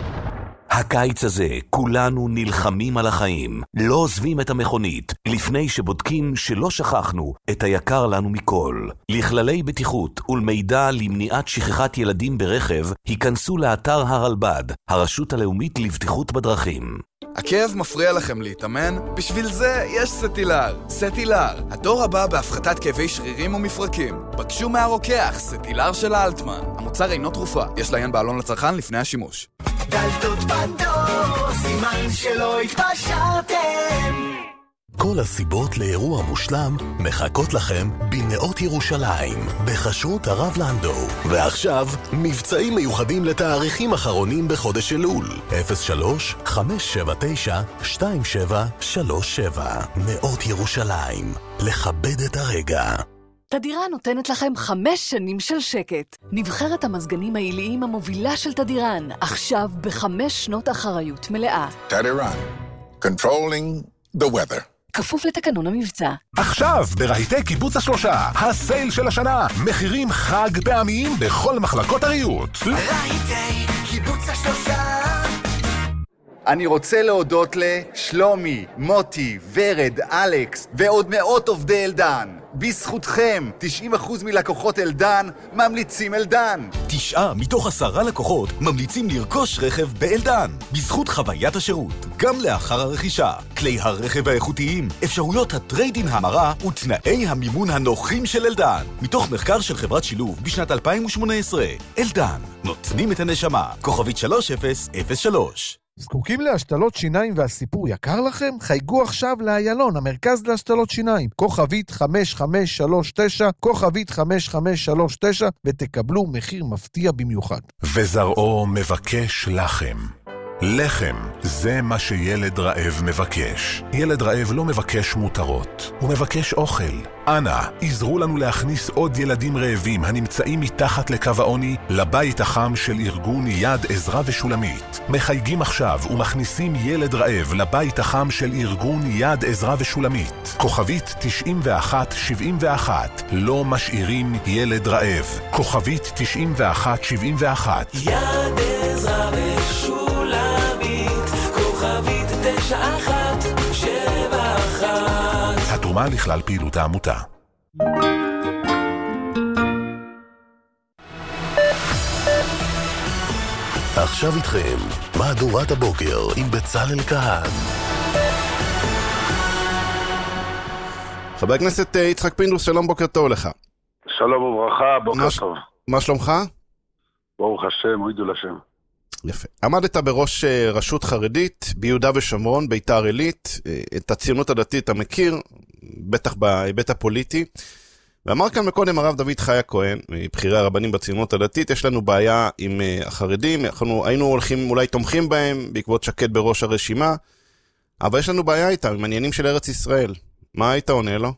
Speaker 2: הקיץ הזה כולנו נלחמים על החיים, לא עוזבים את המכונית, לפני שבודקים שלא שכחנו את היקר לנו מכל. לכללי בטיחות ולמידע למניעת שכחת ילדים ברכב, היכנסו לאתר הרלב"ד, הרשות הלאומית לבטיחות בדרכים.
Speaker 13: הכאב מפריע לכם להתאמן? בשביל זה יש סטילר. סטילר, הדור הבא בהפחתת כאבי שרירים ומפרקים. בקשו מהרוקח, סטילר של אלטמן. המוצר אינו תרופה, יש לעיין בעלון לצרכן לפני השימוש.
Speaker 14: דלתות בדור, סימן שלא התפשרתם.
Speaker 2: כל הסיבות לאירוע מושלם מחכות לכם בנאות ירושלים, בחשרות הרב לנדו. ועכשיו, מבצעים מיוחדים לתאריכים אחרונים בחודש אלול. אפס שלוש חמש שבע תשע שתיים שבע שלוש שבע. נאות ירושלים, לכבד את הרגע.
Speaker 15: תדירה נותנת לכם חמש שנים של שקט. נבחרת המזגנים העיליים המובילה של תדירן, עכשיו בחמש שנות אחריות מלאה.
Speaker 16: תדירן, controlling the weather.
Speaker 15: כפוף לתקנון המבצע.
Speaker 17: עכשיו, ברהיטי קיבוץ השלושה, הסייל של השנה, מחירים חג פעמיים בכל מחלקות הריהוט.
Speaker 14: רהיטי קיבוץ השלושה.
Speaker 18: אני רוצה להודות לשלומי, מוטי, ורד, אלכס ועוד מאות עובדי אלדן. בזכותכם, תשעים אחוז מלקוחות אלדן ממליצים אלדן.
Speaker 19: תשעה מתוך עשרה לקוחות ממליצים לרכוש רכב באלדן. בזכות חוויית השירות, גם לאחר הרכישה. כלי הרכב האיכותיים, אפשרויות הטריידין המרה ותנאי המימון הנוחים של אלדן. מתוך מחקר של חברת שילוב בשנת אלפיים ושמונה עשרה. אלדן, נותנים את הנשמה. כוכבית שלוש אפס אפס שלוש.
Speaker 20: זקוקים להשתלות שיניים והסיפור יקר לכם? חייגו עכשיו לאיילון, המרכז להשתלות שיניים. כוכבית חמש חמש שלוש תשע, כוכבית חמש חמש שלוש תשע, ותקבלו מחיר מפתיע במיוחד.
Speaker 17: וזרעו מבקש לחם. לחם, זה מה שילד רעב מבקש. ילד רעב לא מבקש מותרות, הוא מבקש אוכל. אנא, עזרו לנו להכניס עוד ילדים רעבים הנמצאים מתחת לקו העוני לבית החם של ארגון יד עזרה ושולמית. מחייגים עכשיו ומכניסים ילד רעב לבית החם של ארגון יד עזרה ושולמית. כוכבית תשעים ואחת שבעים ואחת, לא משאירים ילד רעב. כוכבית תשעים ואחת שבעים ואחת.
Speaker 14: יד עזרה ושולמית, כוכבית תשע אחת שבע אחת.
Speaker 17: התרומה לכלל פעילות העמותה.
Speaker 2: עכשיו איתכם, מהדורת הבוקר עם בצלאל כהן.
Speaker 1: חבר הכנסת יצחק פינדרוס, שלום, בוקר טוב לך.
Speaker 21: שלום וברכה, בוקר
Speaker 1: ש...
Speaker 21: טוב.
Speaker 1: מה שלומך?
Speaker 21: ברוך השם, הועידו לשם.
Speaker 1: יפה. עמדת בראש רשות חרדית ביהודה ושומרון, ביתר עילית, את הציונות הדתית המכיר, בטח בהיבט הפוליטי, ואמר כאן מקודם הרב דוד חי הכהן, מבחירי הרבנים בציונות הדתית, יש לנו בעיה עם החרדים, אנחנו היינו הולכים, אולי תומכים בהם, בעקבות שקד בראש הרשימה, אבל יש לנו בעיה איתם, עם עניינים של ארץ ישראל. מה היית עונה לו?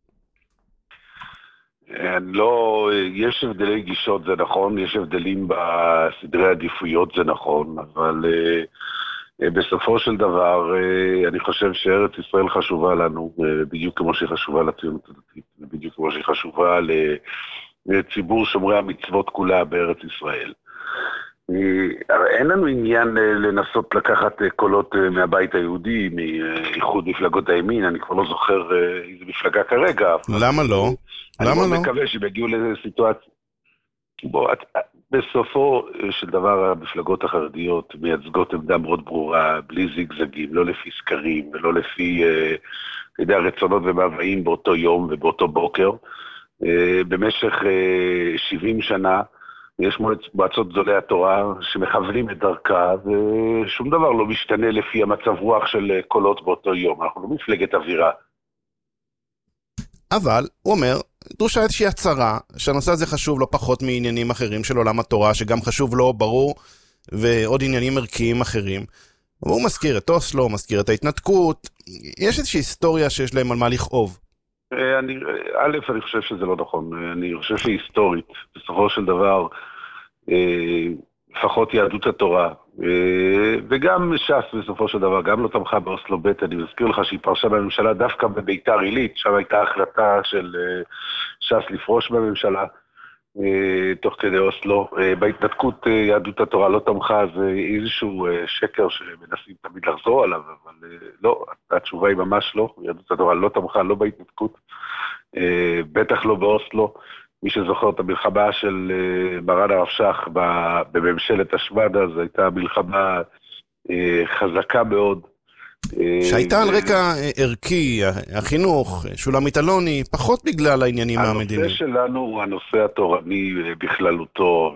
Speaker 21: לא, יש הבדלי גישות, זה נכון, יש הבדלים בסדרי עדיפויות, זה נכון, אבל בסופו של דבר, אני חושב שארץ ישראל חשובה לנו, בדיוק כמו שהיא חשובה לציונות הדתית, בדיוק כמו שהיא חשובה לציבור שומרי המצוות כולה בארץ ישראל. אין לנו עניין לנסות לקחת קולות מהבית היהודי, מאיחוד מפלגות הימין, אני כבר לא זוכר איזה מפלגה כרגע.
Speaker 1: למה לא? למה לא?
Speaker 21: אני מקווה שהם יגיעו לסיטואציה. בוא, בסופו של דבר המפלגות החרדיות מייצגות עמדה מאוד ברורה, בלי זיגזגים, לא לפי סקרים ולא לפי אתה יודע, רצונות ומאוויים באותו יום ובאותו בוקר. במשך שבעים שנה יש מועצות גדולי התורה שמכוונים את דרכה, ושום דבר לא משתנה לפי המצב רוח של קולות באותו יום. אנחנו לא מפלגת אווירה.
Speaker 1: אבל, הוא אומר, דרושה איזושהי הצהרה, שהנושא הזה חשוב לא פחות מעניינים אחרים של עולם התורה, שגם חשוב לו, ברור, ועוד עניינים ערכיים אחרים. והוא מזכיר את אוסלו, מזכיר את ההתנתקות. יש איזושהי היסטוריה שיש להם על מה לכאוב.
Speaker 21: אני, א', אני חושב שזה לא נכון. אני חושב שהיא היסטורית. בסופו של דבר, לפחות יהדות התורה, וגם ש"ס בסופו של דבר, גם לא תמכה באוסלו ב', אני מזכיר לך שהיא פרשה בממשלה דווקא בביתר עילית, שם הייתה החלטה של ש"ס לפרוש בממשלה, תוך כדי אוסלו. בהתנתקות יהדות התורה לא תמכה, זה איזשהו שקר שמנסים תמיד לחזור עליו, אבל לא, התשובה היא ממש לא, יהדות התורה לא תמכה, לא בהתנתקות, בטח לא באוסלו. מי שזוכר את המלחמה של מרן הרב שך בממשלת השמד, אז הייתה מלחמה חזקה מאוד.
Speaker 1: שהייתה על רקע ערכי, החינוך, שולמית אלוני, פחות בגלל העניינים המדיניים.
Speaker 21: הנושא שלנו הוא הנושא התורני בכללותו.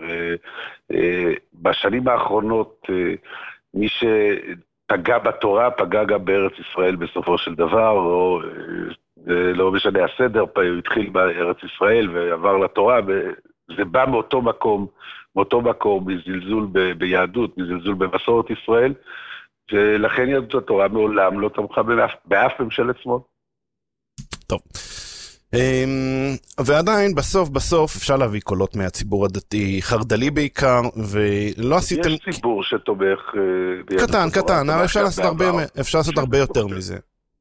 Speaker 21: בשנים האחרונות, מי שפגע בתורה, פגע גם בארץ ישראל בסופו של דבר, או לא משנה הסדר, הוא התחיל בארץ ישראל ועבר לתורה, וזה בא מאותו מקום, מאותו מקום, מזלזול ב- ביהדות, מזלזול במסורת ישראל, ולכן יהדות התורה מעולם לא תמכה באף, באף ממשלת שמאל.
Speaker 1: טוב. ועדיין בסוף בסוף אפשר להביא קולות מהציבור הדתי, חרד"לי בעיקר, ולא עשיתם...
Speaker 21: יש ציבור שתומך
Speaker 1: קטן, קטן, אבל אפשר לעשות הרבה, אפשר לעשות הרבה יותר מזה.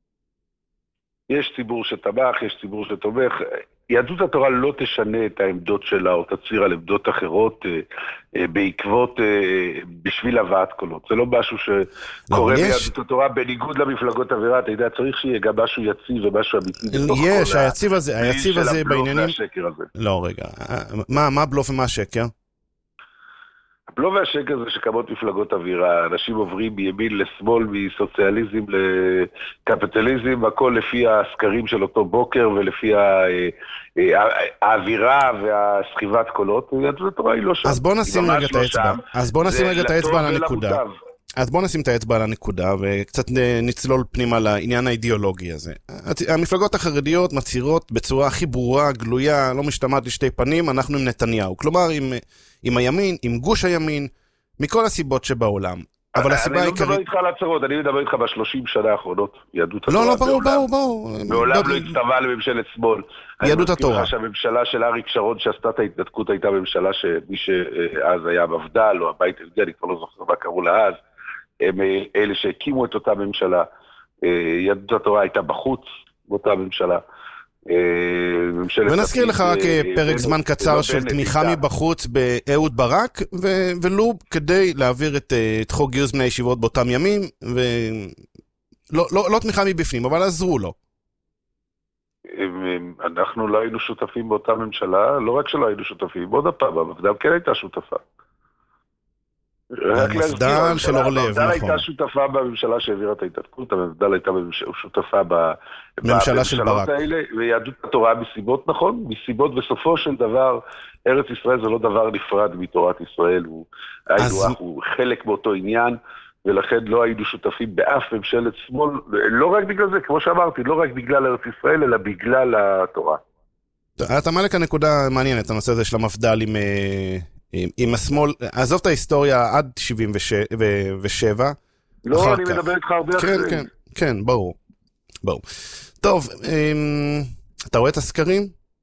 Speaker 21: יש ציבור שתמך, יש ציבור שתומך. יהדות התורה לא תשנה את העמדות שלה או תציר על עמדות אחרות בעקבות, בשביל הבאת קולות. זה לא משהו שקורה ביהדות התורה בניגוד למפלגות אווירה. אתה יודע, צריך שיהיה גם משהו יציב ומשהו אמיתי.
Speaker 1: יש, היציב הזה, היציב הזה בעניינים... לא, רגע. מה הבלוף ומה השקר?
Speaker 21: הבלוף והשקר זה שקמות מפלגות אווירה, אנשים עוברים מימין לשמאל, מסוציאליזם לקפיטליזם, הכל לפי הסקרים של אותו בוקר ולפי האווירה והסחיבת קולות, יהדות התורה היא לא שם.
Speaker 1: אז בוא נשים רגע את האצבע, אז בוא נשים רגע את האצבע על הנקודה. אז בוא נשים את האצבע על הנקודה, וקצת נצלול פנימה לעניין האידיאולוגי הזה. המפלגות החרדיות מצהירות בצורה הכי ברורה, גלויה, לא משתמעת לשתי פנים, אנחנו עם נתניהו. כלומר, עם, עם הימין, עם גוש הימין, מכל הסיבות שבעולם. אבל הסיבה העיקרית...
Speaker 21: אני לא מדבר איתך על הצהרות, אני מדבר איתך בשלושים שנה האחרונות, יהדות התורה.
Speaker 1: לא, לא, ברור, ברור, ברור.
Speaker 21: מעולם לא הצטווה לממשלת שמאל.
Speaker 1: יהדות התורה.
Speaker 21: אני מזכיר לך שהממשלה של אריק שרון שעשתה את ההתנתקות הייתה ממשלה שמי שאז היה מפד"ל, או הבית היהודי, אני כבר לא זוכר מה קראו לה אז, הם אלה שהקימו את אותה ממשלה. יהדות התורה הייתה בחוץ באותה ממשלה.
Speaker 1: ונזכיר לך רק פרק זמן קצר של תמיכה מבחוץ באהוד ברק, ולו כדי להעביר את חוק גיוס בני הישיבות באותם ימים, ולא תמיכה מבפנים, אבל עזרו לו.
Speaker 21: אנחנו לא היינו שותפים באותה ממשלה, לא רק שלא היינו שותפים, עוד הפעם, המפד"ל כן הייתה שותפה.
Speaker 1: המפד"ל של אורלב, נכון.
Speaker 21: המפד"ל הייתה שותפה בממשלה שהעבירה את ההתנתקות, המפד"ל הייתה שותפה
Speaker 1: בממשלה של ברק.
Speaker 21: ויהדות התורה מסיבות, נכון, מסיבות בסופו של דבר, ארץ ישראל זה לא דבר נפרד מתורת ישראל, הוא חלק מאותו עניין, ולכן לא היינו שותפים באף ממשלת שמאל, לא רק בגלל זה, כמו שאמרתי, לא רק בגלל ארץ ישראל, אלא בגלל התורה.
Speaker 1: אתה מעלה כאן נקודה מעניינת, הנושא הזה של המפד"ל עם, עם, עם השמאל, עזוב את ההיסטוריה עד שבעים ושבע.
Speaker 21: לא, אני מדבר איתך הרבה אחרי.
Speaker 1: כן, כן, כן, ברור. ברור. טוב, אתה רואה את הסקרים?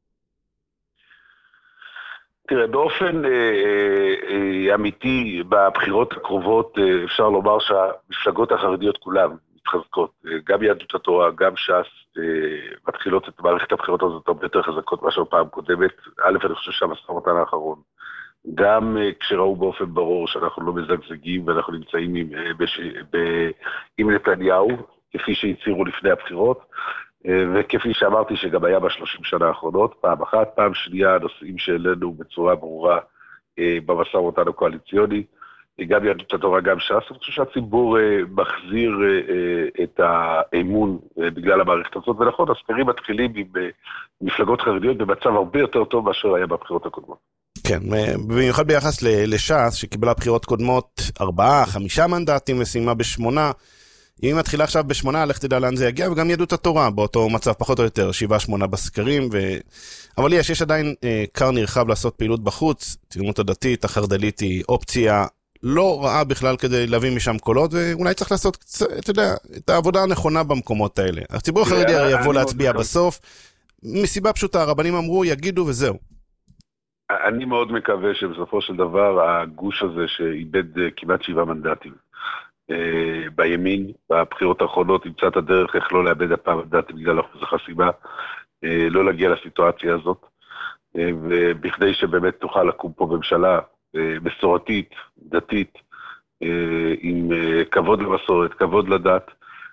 Speaker 21: תראה, באופן אה, אה, אמיתי, בבחירות הקרובות אה, אפשר לומר שהמפלגות החרדיות כולן מתחזקות. אה, גם יהדות התורה, גם ש"ס, אה, מתחילות את מערכת הבחירות הזאת הרבה יותר חזקות מאשר פעם קודמת. א', אני חושב שהמשא ומתן האחרון. גם אה, כשראו באופן ברור שאנחנו לא מזגזגים ואנחנו נמצאים עם, אה, בש... ב... עם נתניהו, כפי שהצהירו לפני הבחירות, וכפי שאמרתי שגם היה בשלושים שנה האחרונות, פעם אחת, פעם שנייה, הנושאים שהעלינו בצורה ברורה במשא ומתן הקואליציוני, גם יהדות התורה, גם ש"ס, אני חושב שהציבור מחזיר את האמון בגלל המערכת הזאת, ונכון, הסקרים מתחילים עם מפלגות חרדיות במצב הרבה יותר טוב מאשר היה בבחירות הקודמות.
Speaker 1: כן, במיוחד ביחס לש"ס, שקיבלה בחירות קודמות ארבעה, חמישה מנדטים וסיימה בשמונה, אם היא מתחילה עכשיו בשמונה, לך תדע לאן זה יגיע, וגם יהדות התורה באותו מצב פחות או יותר, שבעה שמונה בסקרים, ו... אבל יש, יש עדיין אה, קר נרחב לעשות פעילות בחוץ, ציונות הדתית, החרד"לית היא אופציה לא רעה בכלל כדי להביא משם קולות, ואולי צריך לעשות, אתה יודע, את העבודה הנכונה במקומות האלה. הציבור החרדי הרי יבוא להצביע בסוף, מסיבה פשוטה, הרבנים אמרו, יגידו וזהו.
Speaker 21: אני מאוד מקווה שבסופו של דבר, הגוש הזה שאיבד כמעט שבעה מנדטים, בימין, בבחירות האחרונות, ימצא את הדרך איך לא לאבד הפעם מנדטים בגלל אחוז החסימה, לא להגיע לסיטואציה הזאת, ובכדי שבאמת תוכל לקום פה ממשלה מסורתית, דתית, עם כבוד למסורת, כבוד לדת,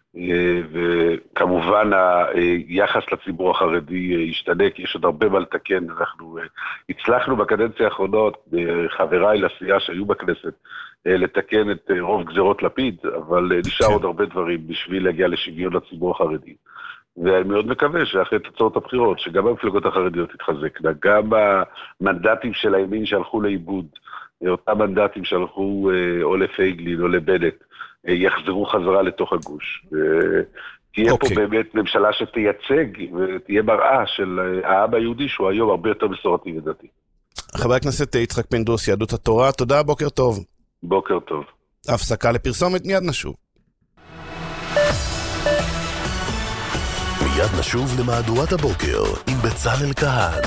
Speaker 21: וכמובן היחס לציבור החרדי ישתנה, כי יש עוד הרבה מה לתקן. אנחנו הצלחנו בקדנציה האחרונות, חבריי לסיעה שהיו בכנסת, לתקן את רוב גזירות לפיד, אבל נשאר עוד הרבה דברים בשביל להגיע לשוויון לציבור החרדי. ואני מאוד מקווה שאחרי תוצאות הבחירות, שגם המפלגות החרדיות יתחזקנה, גם המנדטים של הימין שהלכו לאיבוד, אותם מנדטים שהלכו או לפייגלין או לבנט, יחזרו חזרה לתוך הגוש. תהיה פה באמת ממשלה שתייצג ותהיה מראה של העם היהודי, שהוא היום הרבה יותר מסורתי ודתי.
Speaker 1: חבר הכנסת יצחק פינדרוס, יהדות התורה, תודה, בוקר טוב.
Speaker 21: בוקר טוב.
Speaker 1: הפסקה לפרסומת, מיד נשוב.
Speaker 2: מיד נשוב למהדורת הבוקר עם בצלאל כהן.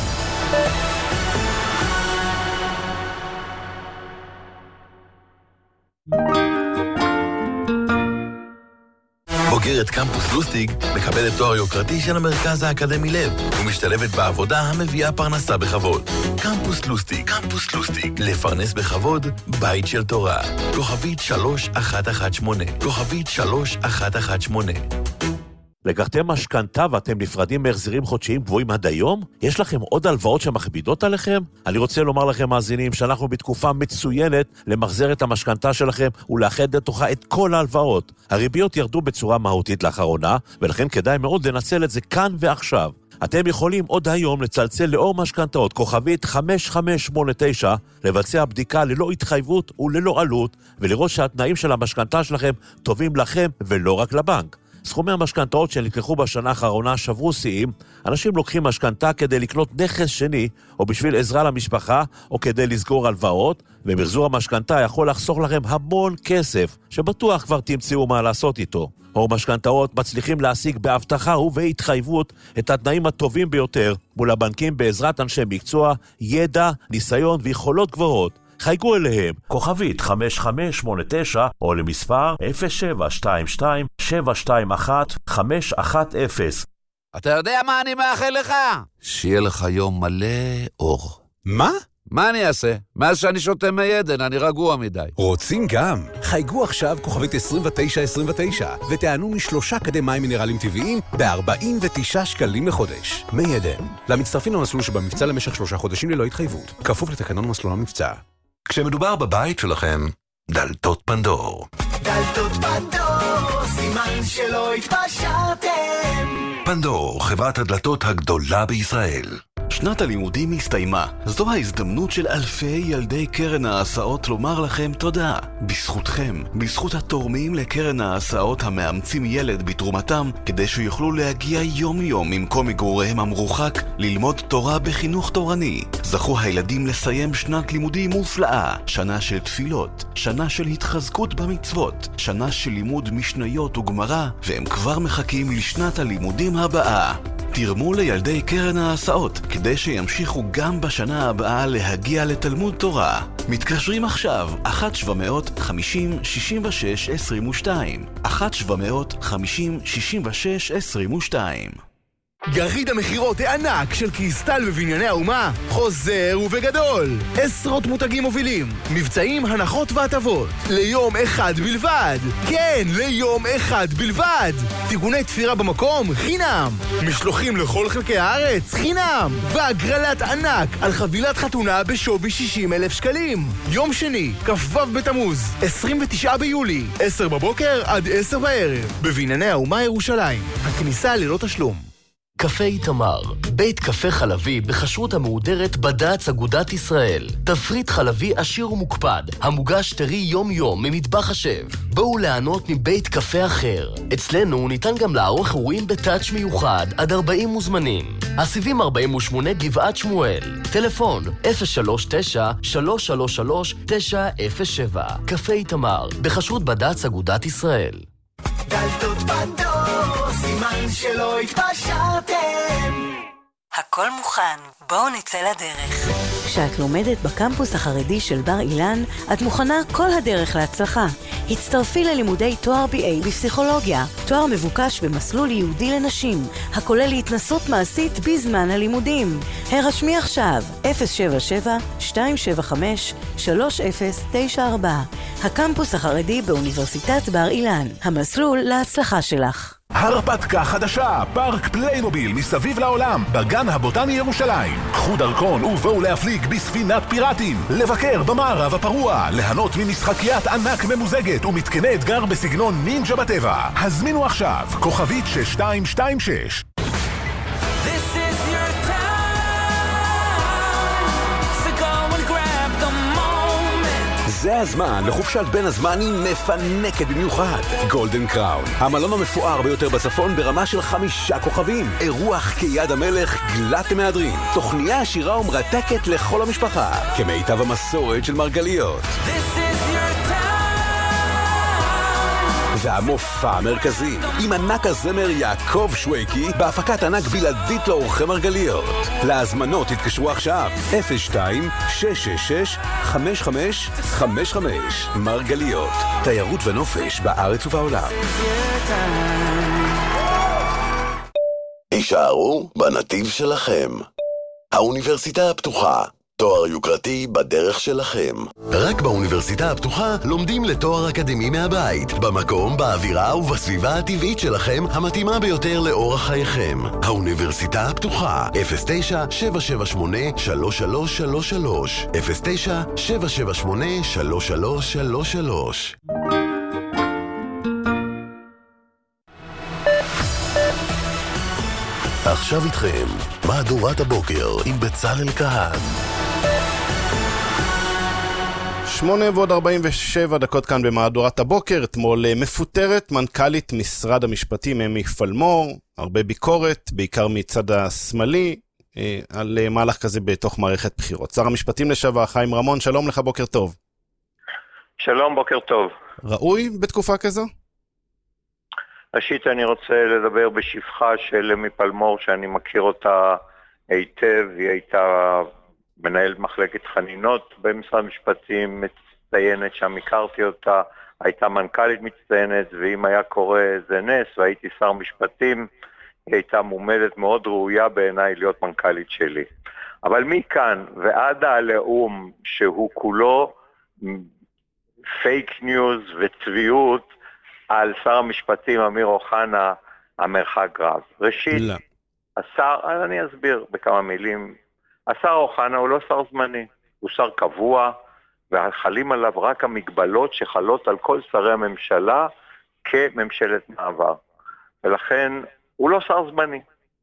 Speaker 2: בוגרת קמפוס לוסטיג מקבלת תואר יוקרתי של המרכז האקדמי לב ומשתלבת בעבודה המביאה פרנסה בכבוד. קמפוס לוסטיג, קמפוס לוסטיג, לפרנס בכבוד, בית של תורה. כוכבית שלוש אחת אחת שמונה, כוכבית שלוש אחת אחת שמונה.
Speaker 10: לקחתם משכנתה ואתם נפרדים מהחזרים חודשיים גבוהים עד היום? יש לכם עוד הלוואות שמכבידות עליכם? אני רוצה לומר לכם, מאזינים, שאנחנו בתקופה מצוינת למחזר את המשכנתה שלכם ולאחד לתוכה את כל ההלוואות. הריביות ירדו בצורה מהותית לאחרונה, ולכן כדאי מאוד לנצל את זה כאן ועכשיו. אתם יכולים עוד היום לצלצל לאור משכנתאות כוכבית חמש חמש שמונה תשע, לבצע בדיקה ללא התחייבות וללא עלות, ולראות שהתנאים של המשכנתה שלכם טובים לכם ולא רק לבנק. סכומי המשכנתאות שנלקחו בשנה האחרונה שברו שיאים. אנשים לוקחים משכנתה כדי לקנות נכס שני, או בשביל עזרה למשפחה, או כדי לסגור הלוואות, ומחזור המשכנתה יכול לחסוך לכם המון כסף, שבטוח כבר תמצאו מה לעשות איתו. אור משכנתאות מצליחים להשיג בהבטחה ובהתחייבות את התנאים הטובים ביותר מול הבנקים בעזרת אנשי מקצוע, ידע, ניסיון ויכולות גבוהות. חייגו אליהם, כוכבית חמש חמש שמונה תשע, או למספר אפס שבע שתיים שתיים שבע שתיים אחת חמש אחת אפס.
Speaker 22: אתה יודע מה אני מאחל לך? שיהיה לך יום מלא אור.
Speaker 23: מה?
Speaker 22: מה אני אעשה? מאז שאני שותה מי עדן, אני רגוע מדי.
Speaker 23: רוצים גם? חייגו עכשיו כוכבית עשרים ותשע עשרים ותשע, ותענו משלושה כדי מים מינרלים טבעיים ב-ארבעים ותשעה שקלים לחודש. מי עדן. למצטרפים למסלול שבמבצע למשך שלושה חודשים ללא התחייבות. כפוף לתקנון מסלול המבצע.
Speaker 2: כשמדובר בבית שלכם, דלתות פנדור.
Speaker 14: דלתות פנדור, סימן שלא התפשרתם.
Speaker 2: פנדור, חברת הדלתות הגדולה בישראל.
Speaker 4: שנת הלימודים הסתיימה. זו ההזדמנות של אלפי ילדי קרן ההסעות לומר לכם תודה. בזכותכם, בזכות התורמים לקרן ההסעות המאמצים ילד בתרומתם, כדי שיוכלו להגיע יום יום ממקום מגוריהם המרוחק, ללמוד תורה בחינוך תורני. זכו הילדים לסיים שנת לימודים מופלאה, שנה של תפילות, שנה של התחזקות במצוות, שנה של לימוד משניות וגמרא, והם כבר מחכים לשנת הלימודים הבאה. תרמו לילדי קרן ההסעות, כדי שימשיכו גם בשנה הבאה להגיע לתלמוד תורה. מתקשרים עכשיו, אחת שבע מאות חמישים שישים ושש עשרים ושתיים, אחת שבע מאות חמישים שישים ושש עשרים ושתיים.
Speaker 12: יריד המחירות הענק של קריסטל בבנייני האומה חוזר ובגדול. עשרות מותגים מובילים, מבצעים, הנחות והטבות ליום אחד בלבד. כן, ליום אחד בלבד. תיקוני תפירה במקום חינם, משלוחים לכל חלקי הארץ חינם, והגרלת ענק על חבילת חתונה בשווי שישים אלף שקלים. יום שני, כ"ו בתמוז, עשרים ותשעה ביולי, עשר בבוקר עד עשר בערב, בבנייני האומה ירושלים. הכניסה ללא תשלום.
Speaker 5: קפה איתמר, בית קפה חלבי בכשרות המהודרת בד"ץ אגודת ישראל. תפריט חלבי עשיר ומוקפד, המוגש טרי יום-יום ממטבח השף. בואו ליהנות מבית קפה אחר. אצלנו ניתן גם לערוך אירועים בטאץ' מיוחד עד ארבעים מוזמנים. הסיבים ארבעים ושמונה גבעת שמואל. טלפון אפס שלוש תשע שלוש שלוש שלוש תשע אפס שבע. קפה איתמר, בכשרות בד"ץ אגודת ישראל.
Speaker 14: דלתות פנדור, סימן שלא התפשרתם.
Speaker 6: הכל מוכן, בואו נצא לדרך.
Speaker 24: כשאת לומדת בקמפוס החרדי של בר אילן, את מוכנה כל הדרך להצלחה. הצטרפי ללימודי תואר בי איי בפסיכולוגיה, תואר מבוקש במסלול ייעודי לנשים, הכולל להתנסות מעשית בזמן הלימודים. הרשמי עכשיו, אפס שבע שבע שתיים שבע חמש שלוש אפס תשע ארבע. הקמפוס החרדי באוניברסיטת בר אילן, המסלול להצלחה שלך.
Speaker 17: הרפתקה חדשה, פארק פליימוביל מסביב לעולם, בגן הבוטני ירושלים. קחו דרכון ובואו להפליג בספינת פיראטים, לבקר במערב הפרוע, ליהנות ממשחקיית ענק ממוזגת ומתקני אתגר בסגנון נינג'ה בטבע. הזמינו עכשיו, כוכבית שש שתיים שתיים שש.
Speaker 23: זה הזמן לחופשת בין הזמנים מפנקת במיוחד. גולדן קראון, המלון המפואר ביותר בצפון ברמה של חמישה כוכבים. אירוח כיד המלך גלת מהדרין. תוכניה עשירה ומרתקת לכל המשפחה. כמיטב המסורת של מרגליות. והמופע המרכזי, עם ענק הזמר יעקב שוויקי, בהפקת ענק בלעדית לאורחי מרגליות. להזמנות התקשרו עכשיו, אפס שתיים שש שש שש חמש חמש חמש חמש. מרגליות, תיירות ונופש בארץ ובעולם.
Speaker 25: הישארו בנתיב שלכם. האוניברסיטה הפתוחה. תואר יוקרתי בדרך שלכם. רק באוניברסיטה הפתוחה לומדים לתואר אקדמי מהבית, במקום, באווירה ובסביבה הטבעית שלכם, המתאימה ביותר לאורח חייכם. האוניברסיטה הפתוחה, אפס תשע שבע שבע שמונה שלוש שלוש שלוש שלוש, אפס תשע שבע שבע שמונה שלוש שלוש שלוש שלוש. עכשיו איתכם, מהדורת הבוקר עם בצלאל כהן.
Speaker 1: שמונה ועוד ארבעים ושבע דקות כאן במהדורת הבוקר. אתמול מפוטרת מנכ"לית משרד המשפטים אמי פלמור, הרבה ביקורת, בעיקר מצד השמאלי, על מהלך כזה בתוך מערכת בחירות. שר המשפטים לשעבר חיים רמון, שלום לך, בוקר טוב.
Speaker 26: שלום, בוקר טוב.
Speaker 1: ראוי בתקופה כזו?
Speaker 26: ראשית אני רוצה לדבר בשבחה של אמי פלמור, שאני מכיר אותה היטב. היא הייתה מנהלת מחלקת חנינות במשרד המשפטים, מצטיינת שם, הכרתי אותה, הייתה מנכ"לית מצטיינת, ואם היה קורה איזה נס והייתי שר משפטים, היא הייתה מועמדת מאוד ראויה בעיניי להיות מנכ"לית שלי. אבל מכאן ועד העלאום שהוא כולו פייק ניוז וצביעות על שר המשפטים אמיר אוחנה, המרחק רב. ראשית, לא. השר, אני אסביר בכמה מילים, השר אוחנה הוא לא שר זמני, הוא שר קבוע, וחלים עליו רק המגבלות שחלות על כל שרי הממשלה כממשלת מעבר. ולכן הוא לא שר זמני.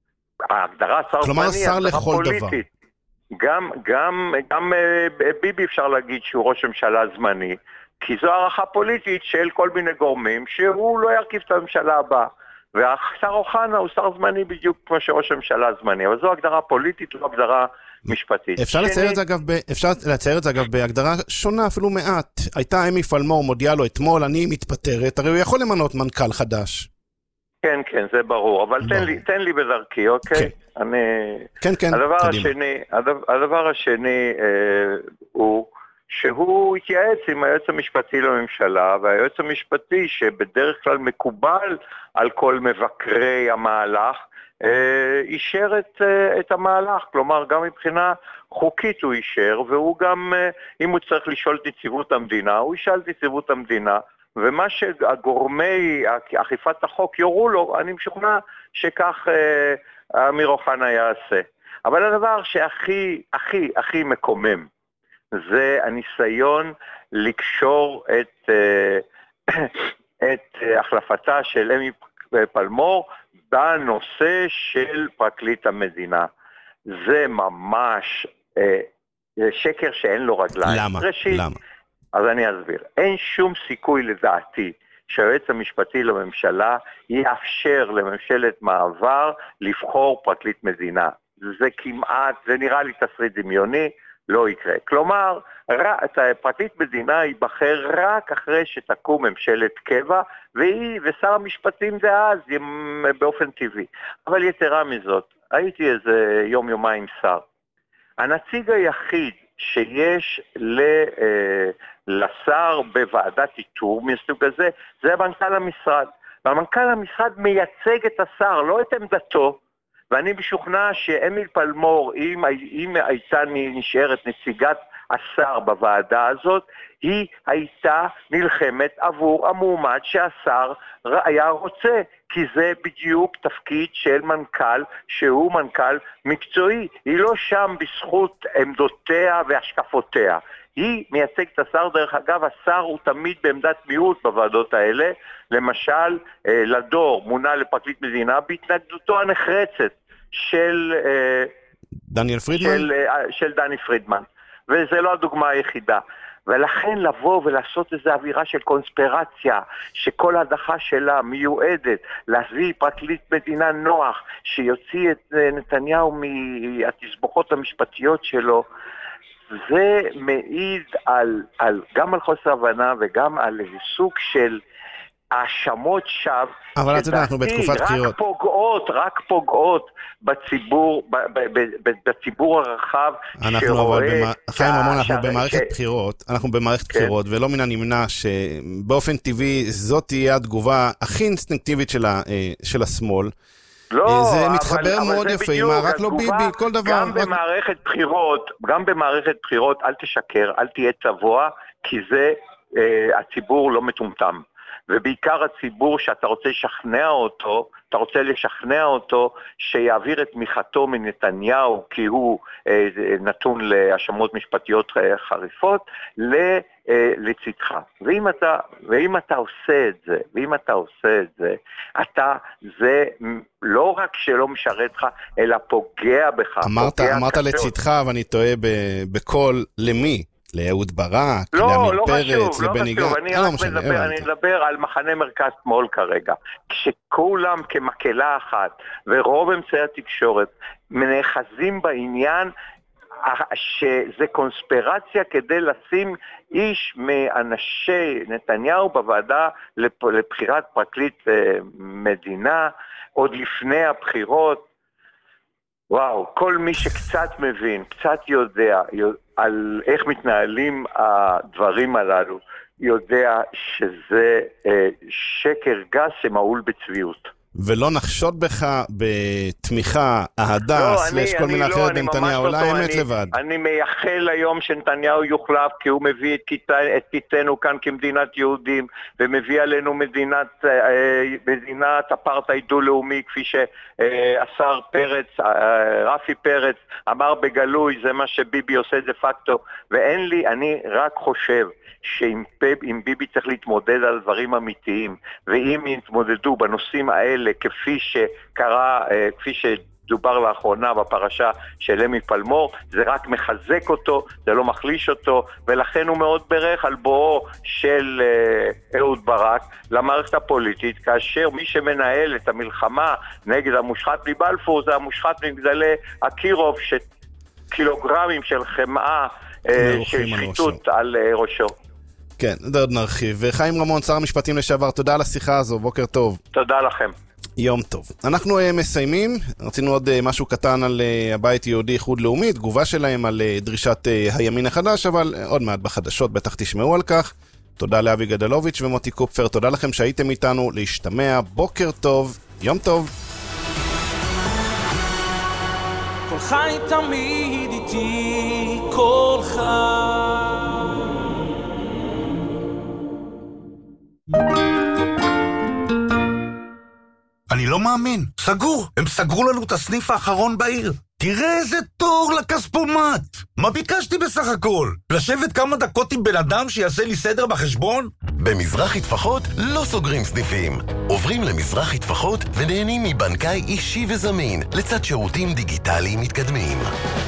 Speaker 26: ההגדרה שר
Speaker 1: כלומר,
Speaker 26: זמני,
Speaker 1: שר לכל
Speaker 26: פוליטית.
Speaker 1: דבר.
Speaker 26: גם, גם, גם ביבי אפשר להגיד שהוא ראש ממשלה זמני, כי זו הערכה פוליטית של כל מיני גורמים שהוא לא ירכיב את הממשלה הבאה. והשר אוחנה הוא שר זמני בדיוק כמו שראש הממשלה זמני, אבל זו הגדרה פוליטית, לא הגדרה משפטית.
Speaker 1: אפשר לצייר את זה אגב, אפשר לצייר את זה אגב בהגדרה שונה אפילו מעט. הייתה אמי פלמור מודיעה לו אתמול, אני מתפטרת, הרי הוא יכול למנות מנכ"ל חדש.
Speaker 26: כן, כן, זה ברור, אבל תן לי, תן לי בדרכי, אוקיי? אני...
Speaker 1: כן, כן,
Speaker 26: הדבר
Speaker 1: קדימה.
Speaker 26: השני, הדבר, הדבר השני אה, הוא שהוא התייעץ עם היועץ המשפטי לממשלה, והיועץ המשפטי שבדרך כלל מקובל על כל מבקרי המהלך, אה, אישר את, אה, את המהלך, כלומר גם מבחינה חוקית הוא אישר, והוא גם, אה, אם הוא צריך לשאול את נציבות המדינה, הוא ישאל את נציבות המדינה, ומה שהגורמי אכיפת החוק יורו לו, אני משוכנע שכך אה, אמיר אוחנה יעשה. אבל הדבר שהכי, הכי, הכי מקומם, זה הניסיון לקשור את, אה, את החלפתה של אמי פלמור בנושא של פרקליט המדינה. זה ממש אה, שקר שאין לו רגליים.
Speaker 1: למה?
Speaker 26: ראשית,
Speaker 1: למה?
Speaker 26: אז אני אסביר. אין שום סיכוי לדעתי שהיועץ המשפטי לממשלה יאפשר לממשלת מעבר לבחור פרקליט מדינה. זה כמעט, זה נראה לי תסריט דמיוני, לא יקרה. כלומר, פרקליט מדינה ייבחר רק אחרי שתקום ממשלת קבע, והיא ושר המשפטים דאז באופן טבעי. אבל יתרה מזאת, הייתי איזה יום יומיים שר. הנציג היחיד שיש לשר בוועדת איתור מסוג הזה, זה מנכ"ל המשרד. והמנכ"ל המשרד מייצג את השר, לא את עמדתו, ואני משוכנע שאמיל פלמור, אם, אם הייתה נשארת נציגת השר בוועדה הזאת, היא הייתה נלחמת עבור המועמד שהשר היה רוצה, כי זה בדיוק תפקיד של מנכ"ל שהוא מנכ"ל מקצועי. היא לא שם בזכות עמדותיה והשקפותיה. היא מייצגת את השר, דרך אגב, השר הוא תמיד בעמדת מיעוט בוועדות האלה, למשל, לדור מונה לפרקליט מדינה בהתנגדותו הנחרצת של
Speaker 1: דניאל פרידמן?
Speaker 26: של, של דני פרידמן. וזה לא הדוגמה היחידה. ולכן לבוא ולעשות איזו אווירה של קונספירציה, שכל הדחה שלה מיועדת להביא פרקליט מדינה נוח, שיוציא את נתניהו מהתסבוכות המשפטיות שלו, זה מעיד על, על, גם על חוסר הבנה וגם על איזה סוג של האשמות שווא,
Speaker 1: אבל אתה יודע, אנחנו בתקופת בחירות.
Speaker 26: רק פוגעות, רק פוגעות בציבור, בציבור הרחב שרואה...
Speaker 1: חיים רמון, אנחנו במערכת בחירות, אנחנו במערכת בחירות, ולא מן הנמנע שבאופן טבעי זאת תהיה התגובה הכי אינסטינקטיבית של השמאל.
Speaker 26: לא,
Speaker 1: זה מתחבר מאוד יפה, עם רק לא ביבי, כל דבר.
Speaker 26: גם במערכת בחירות, גם במערכת בחירות, אל תשקר, אל תהיה צבוע, כי זה הציבור לא מטומטם. ובעיקר הציבור שאתה רוצה לשכנע אותו, אתה רוצה לשכנע אותו שיעביר את תמיכתו מנתניהו, כי הוא אה, נתון להאשמות משפטיות אה, חריפות, לצדך. ואם אתה, ואם אתה עושה את זה, ואם אתה עושה את זה, אתה, זה לא רק שלא משרת לך, אלא פוגע בך.
Speaker 1: אמרת,
Speaker 26: פוגע
Speaker 1: אמרת לצדך, ואני טועה בכל למי? לאהוד ברק,
Speaker 26: לא, לא
Speaker 1: פרץ,
Speaker 26: חשוב, לא
Speaker 1: לבני
Speaker 26: חשוב,
Speaker 1: גנץ.
Speaker 26: אני
Speaker 1: לא
Speaker 26: רק
Speaker 1: משנה,
Speaker 26: מדבר, אני מדבר על מחנה מרכז שמאל כרגע, כשכולם כמקהלה אחת, ורוב אמצעי התקשורת מנאחזים בעניין, שזה קונספירציה כדי לשים איש מאנשי נתניהו בוועדה לבחירת פרקליט מדינה, עוד לפני הבחירות. וואו, כל מי שקצת מבין, קצת יודע על איך מתנהלים הדברים הללו, יודע שזה אה, שקר גס שמעול בצביעות.
Speaker 1: ולא נחשוד בך בתמיכה, אהדה,
Speaker 26: לא,
Speaker 1: סלש
Speaker 26: אני,
Speaker 1: כל
Speaker 26: אני
Speaker 1: מילה
Speaker 26: לא,
Speaker 1: אחרת
Speaker 26: אני
Speaker 1: בנתניהו,
Speaker 26: ממש
Speaker 1: אולי
Speaker 26: לא
Speaker 1: האמת
Speaker 26: אני,
Speaker 1: לבד.
Speaker 26: אני מייחל היום שנתניהו יוחלף, כי הוא מביא את, כיתה, את כיתנו כאן כמדינת יהודים, ומביא עלינו מדינת, אה, מדינת אפרטהייד דו-לאומי, כפי שהשר פרץ, אה, רפי פרץ, אמר בגלוי, זה מה שביבי עושה דה פקטו, ואין לי, אני רק חושב, שאם ביבי צריך להתמודד על דברים אמיתיים, ואם יתמודדו בנושאים האלה כפי שקרה, כפי דובר לאחרונה בפרשה של אמי פלמור, זה רק מחזק אותו, זה לא מחליש אותו, ולכן הוא מאוד ברך על בואו של אה, אהוד ברק למערכת הפוליטית, כאשר מי שמנהל את המלחמה נגד המושחת מבלפור זה המושחת מגדלי אקירוב, שקילוגרמים של חמאה אה, של שחיתות על אה, ראשו.
Speaker 1: כן, עוד נרחיב. וחיים רמון, שר המשפטים לשעבר, תודה על השיחה הזו, בוקר טוב.
Speaker 26: תודה לכם.
Speaker 1: יום טוב. אנחנו uh, מסיימים, רצינו עוד uh, משהו קטן על uh, הבית יהודי איחוד לאומי, תגובה שלהם על uh, דרישת uh, הימין החדש, אבל uh, עוד מעט בחדשות בטח תשמעו על כך. תודה לאבי גדלוביץ' ומוטי קופפר, תודה לכם שהייתם איתנו, להשתמע, בוקר טוב, יום טוב.
Speaker 3: כל חי תמיד איתי, כל חי
Speaker 7: אני לא מאמין, סגור, הם סגרו לנו את הסניף האחרון בעיר. תראה איזה תור לכספומט. מה ביקשתי בסך הכל? לשבת כמה דקות עם בן אדם שיעשה לי סדר בחשבון?
Speaker 25: במזרחי טפחות לא סוגרים סניפים. עוברים למזרחי טפחות ונהנים מבנקאי אישי וזמין, לצד שירותים דיגיטליים מתקדמים.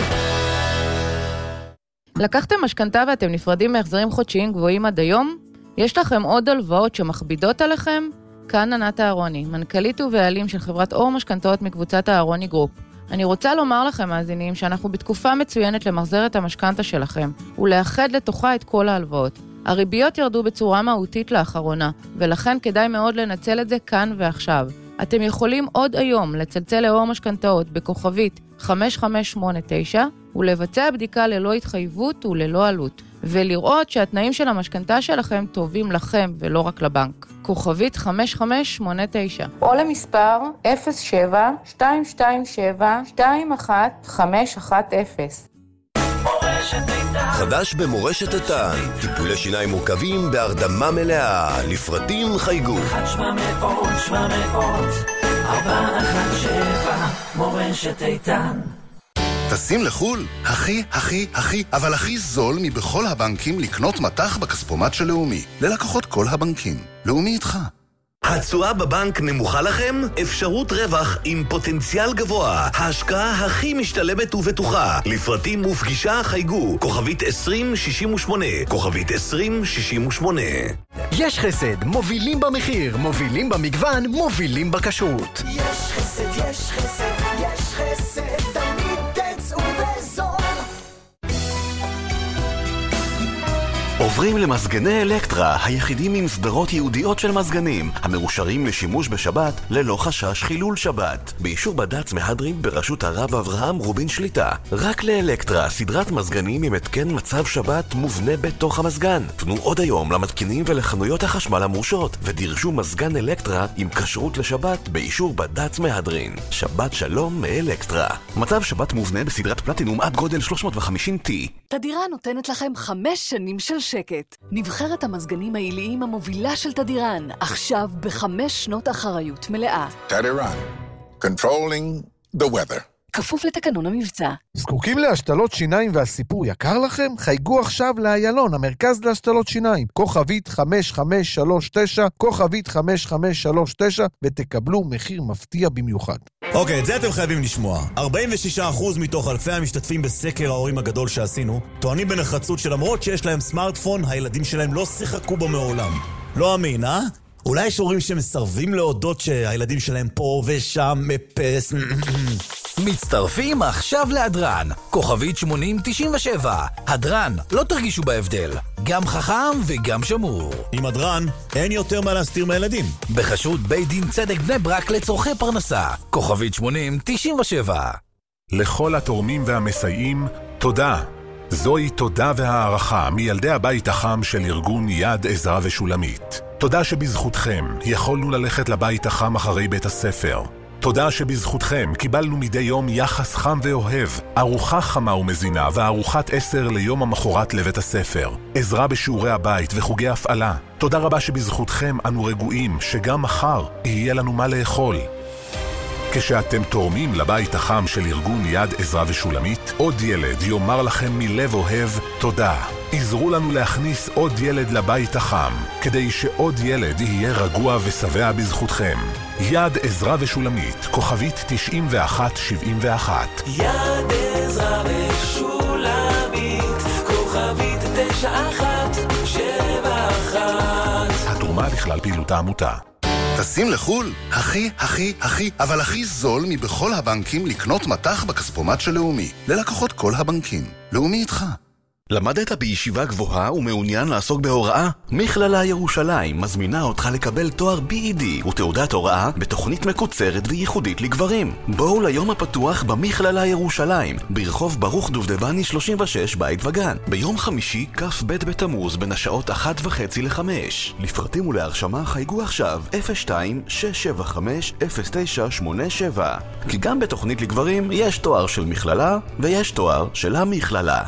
Speaker 8: לקחתם משכנתה ואתם נפרדים מהחזרים חודשיים גבוהים עד היום? יש לכם עוד הלוואות שמכבידות עליכם? כאן ענת אהרוני, מנכ"לית ובעלים של חברת אור משכנתאות מקבוצת האהרוני גרופ. אני רוצה לומר לכם, מאזינים, שאנחנו בתקופה מצוינת למחזר את המשכנתה שלכם, ולאחד לתוכה את כל ההלוואות. הריביות ירדו בצורה מהותית לאחרונה, ולכן כדאי מאוד לנצל את זה כאן ועכשיו. אתם יכולים עוד היום לצלצל לאור משכנתאות בכוכבית חמש חמש שמונה תשע, ולבצע בדיקה ללא התחייבות וללא עלות, ולראות שהתנאים של המשכנתה שלכם טובים לכם ולא רק לבנק. כוכבית חמש חמש שמונה תשע.
Speaker 9: או למספר אפס שבע שתיים שתיים שבע שתיים אחת חמש אחת אפס.
Speaker 25: חדש במורשת איתן, טיפולי שיניים מורכבים בהרדמה מלאה, לפרטים חייגו
Speaker 14: אחת שבע מאות שבע מאות ארבע אחת שבע מורשת איתן.
Speaker 11: טסים לחול? הכי, הכי, הכי, אבל הכי זול מבכל הבנקים לקנות מטח בכספומט של לאומי. ללקוחות כל הבנקים. לאומי איתך.
Speaker 25: התשואה בבנק נמוכה לכם? אפשרות רווח עם פוטנציאל גבוה. ההשקעה הכי משתלמת ובטוחה. לפרטים ופגישה חייגו. כוכבית עשרים שישים ושמונה. כוכבית עשרים שישים ושמונה.
Speaker 13: יש חסד, מובילים במחיר, מובילים במגוון, מובילים בכשרות.
Speaker 14: יש חסד, יש חסד, יש חסד, תמיד תצאו בזול.
Speaker 4: עוברים למזגני אלקטרה, היחידים עם סדרות ייעודיות של מזגנים, המאושרים לשימוש בשבת ללא חשש חילול שבת. באישור בד"ץ מהדרין בראשות הרב אברהם רובין שליטה. רק לאלקטרה, סדרת מזגנים עם התקן מצב שבת מובנה בתוך המזגן. פנו עוד היום למתקינים ולחנויות החשמל המורשות, ודרשו מזגן אלקטרה עם כשרות לשבת באישור בד"ץ מהדרין. שבת שלום מאלקטרה. מצב שבת מובנה בסדרת פלטינום עד גודל שלוש מאות וחמישים טי.
Speaker 15: תדירה נותנת לכם חמש שנים של שקט. נבחרת המזגנים העיליים המובילה של תדירן, עכשיו בחמש שנות אחריות מלאה.
Speaker 16: תדירן, controlling the weather.
Speaker 15: כפוף לתקנון המבצע.
Speaker 20: זקוקים להשתלות שיניים והסיפור יקר לכם? חייגו עכשיו לאיילון, המרכז להשתלות שיניים. כוכבית חמש חמש שלוש תשע, כוכבית חמש חמש שלוש תשע, ותקבלו מחיר מפתיע במיוחד.
Speaker 27: אוקיי, את זה אתם חייבים לשמוע. ארבעים ושישה אחוז מתוך אלפי המשתתפים בסקר ההורים הגדול שעשינו, טוענים בנחרצות שלמרות שיש להם סמארטפון, הילדים שלהם לא שיחקו בו מעולם. לא אמין, אה? אולי יש הורים שמסרבים להודות שהילדים שלהם פה ושם מפס...
Speaker 28: מצטרפים עכשיו להדרן, כוכבית שמונים תשעים ושבע. הדרן, לא תרגישו בהבדל, גם חכם וגם שמור.
Speaker 27: עם הדרן, אין יותר מה להסתיר מהילדים.
Speaker 28: בחשרות בית דין צדק בני ברק לצורכי פרנסה, כוכבית שמונים תשעים ושבע.
Speaker 17: לכל התורמים והמסייעים, תודה. זוהי תודה והערכה מילדי הבית החם של ארגון יד עזרא ושולמית. תודה שבזכותכם יכולנו ללכת לבית החם אחרי בית הספר. תודה שבזכותכם קיבלנו מדי יום יחס חם ואוהב, ארוחה חמה ומזינה וארוחת עשר ליום המחרת לבית הספר, עזרה בשיעורי הבית וחוגי הפעלה. תודה רבה שבזכותכם אנו רגועים שגם מחר יהיה לנו מה לאכול. כשאתם תורמים לבית החם של ארגון יד עזרא ושולמית, עוד ילד יאמר לכם מלב אוהב תודה. עזרו לנו להכניס עוד ילד לבית החם, כדי שעוד ילד יהיה רגוע ושבע בזכותכם. יד עזרא ושולמית, כוכבית תשעים ואחת שבעים ואחת.
Speaker 3: יד עזרא ושולמית, כוכבית תשע אחת שבע אחת.
Speaker 17: התרומה לכלל פעילות העמותה.
Speaker 11: טסים לחול? הכי, הכי, הכי, אבל הכי זול מבכל הבנקים לקנות מטח בכספומט של לאומי. ללקוחות כל הבנקים. לאומי איתך.
Speaker 4: למדת בישיבה גבוהה ומעוניין לעסוק בהוראה? מכללה ירושלים מזמינה אותך לקבל תואר בי אי די ותעודת הוראה בתוכנית מקוצרת וייחודית לגברים. בואו ליום הפתוח במכללה ירושלים, ברחוב ברוך דובדבני שלושים ושש בית וגן, ביום חמישי כ"ב בתמוז בין השעות אחת וחצי לחמש. לפרטים ולהרשמה חייגו עכשיו אפס שתיים שש שבע חמש אפס תשע שמונה שבע. כי גם בתוכנית לגברים יש תואר של מכללה ויש תואר של המכללה.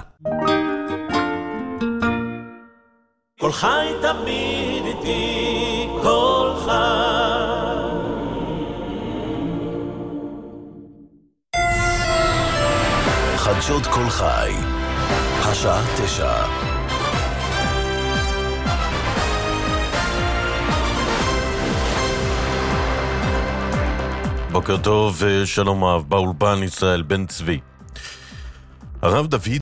Speaker 3: כל חי תמיד איתי, כל חי.
Speaker 25: חדשות כל חי, השעה תשע.
Speaker 2: בוקר טוב ושלום רב, באולפן ישראל בן צבי. הרב דוד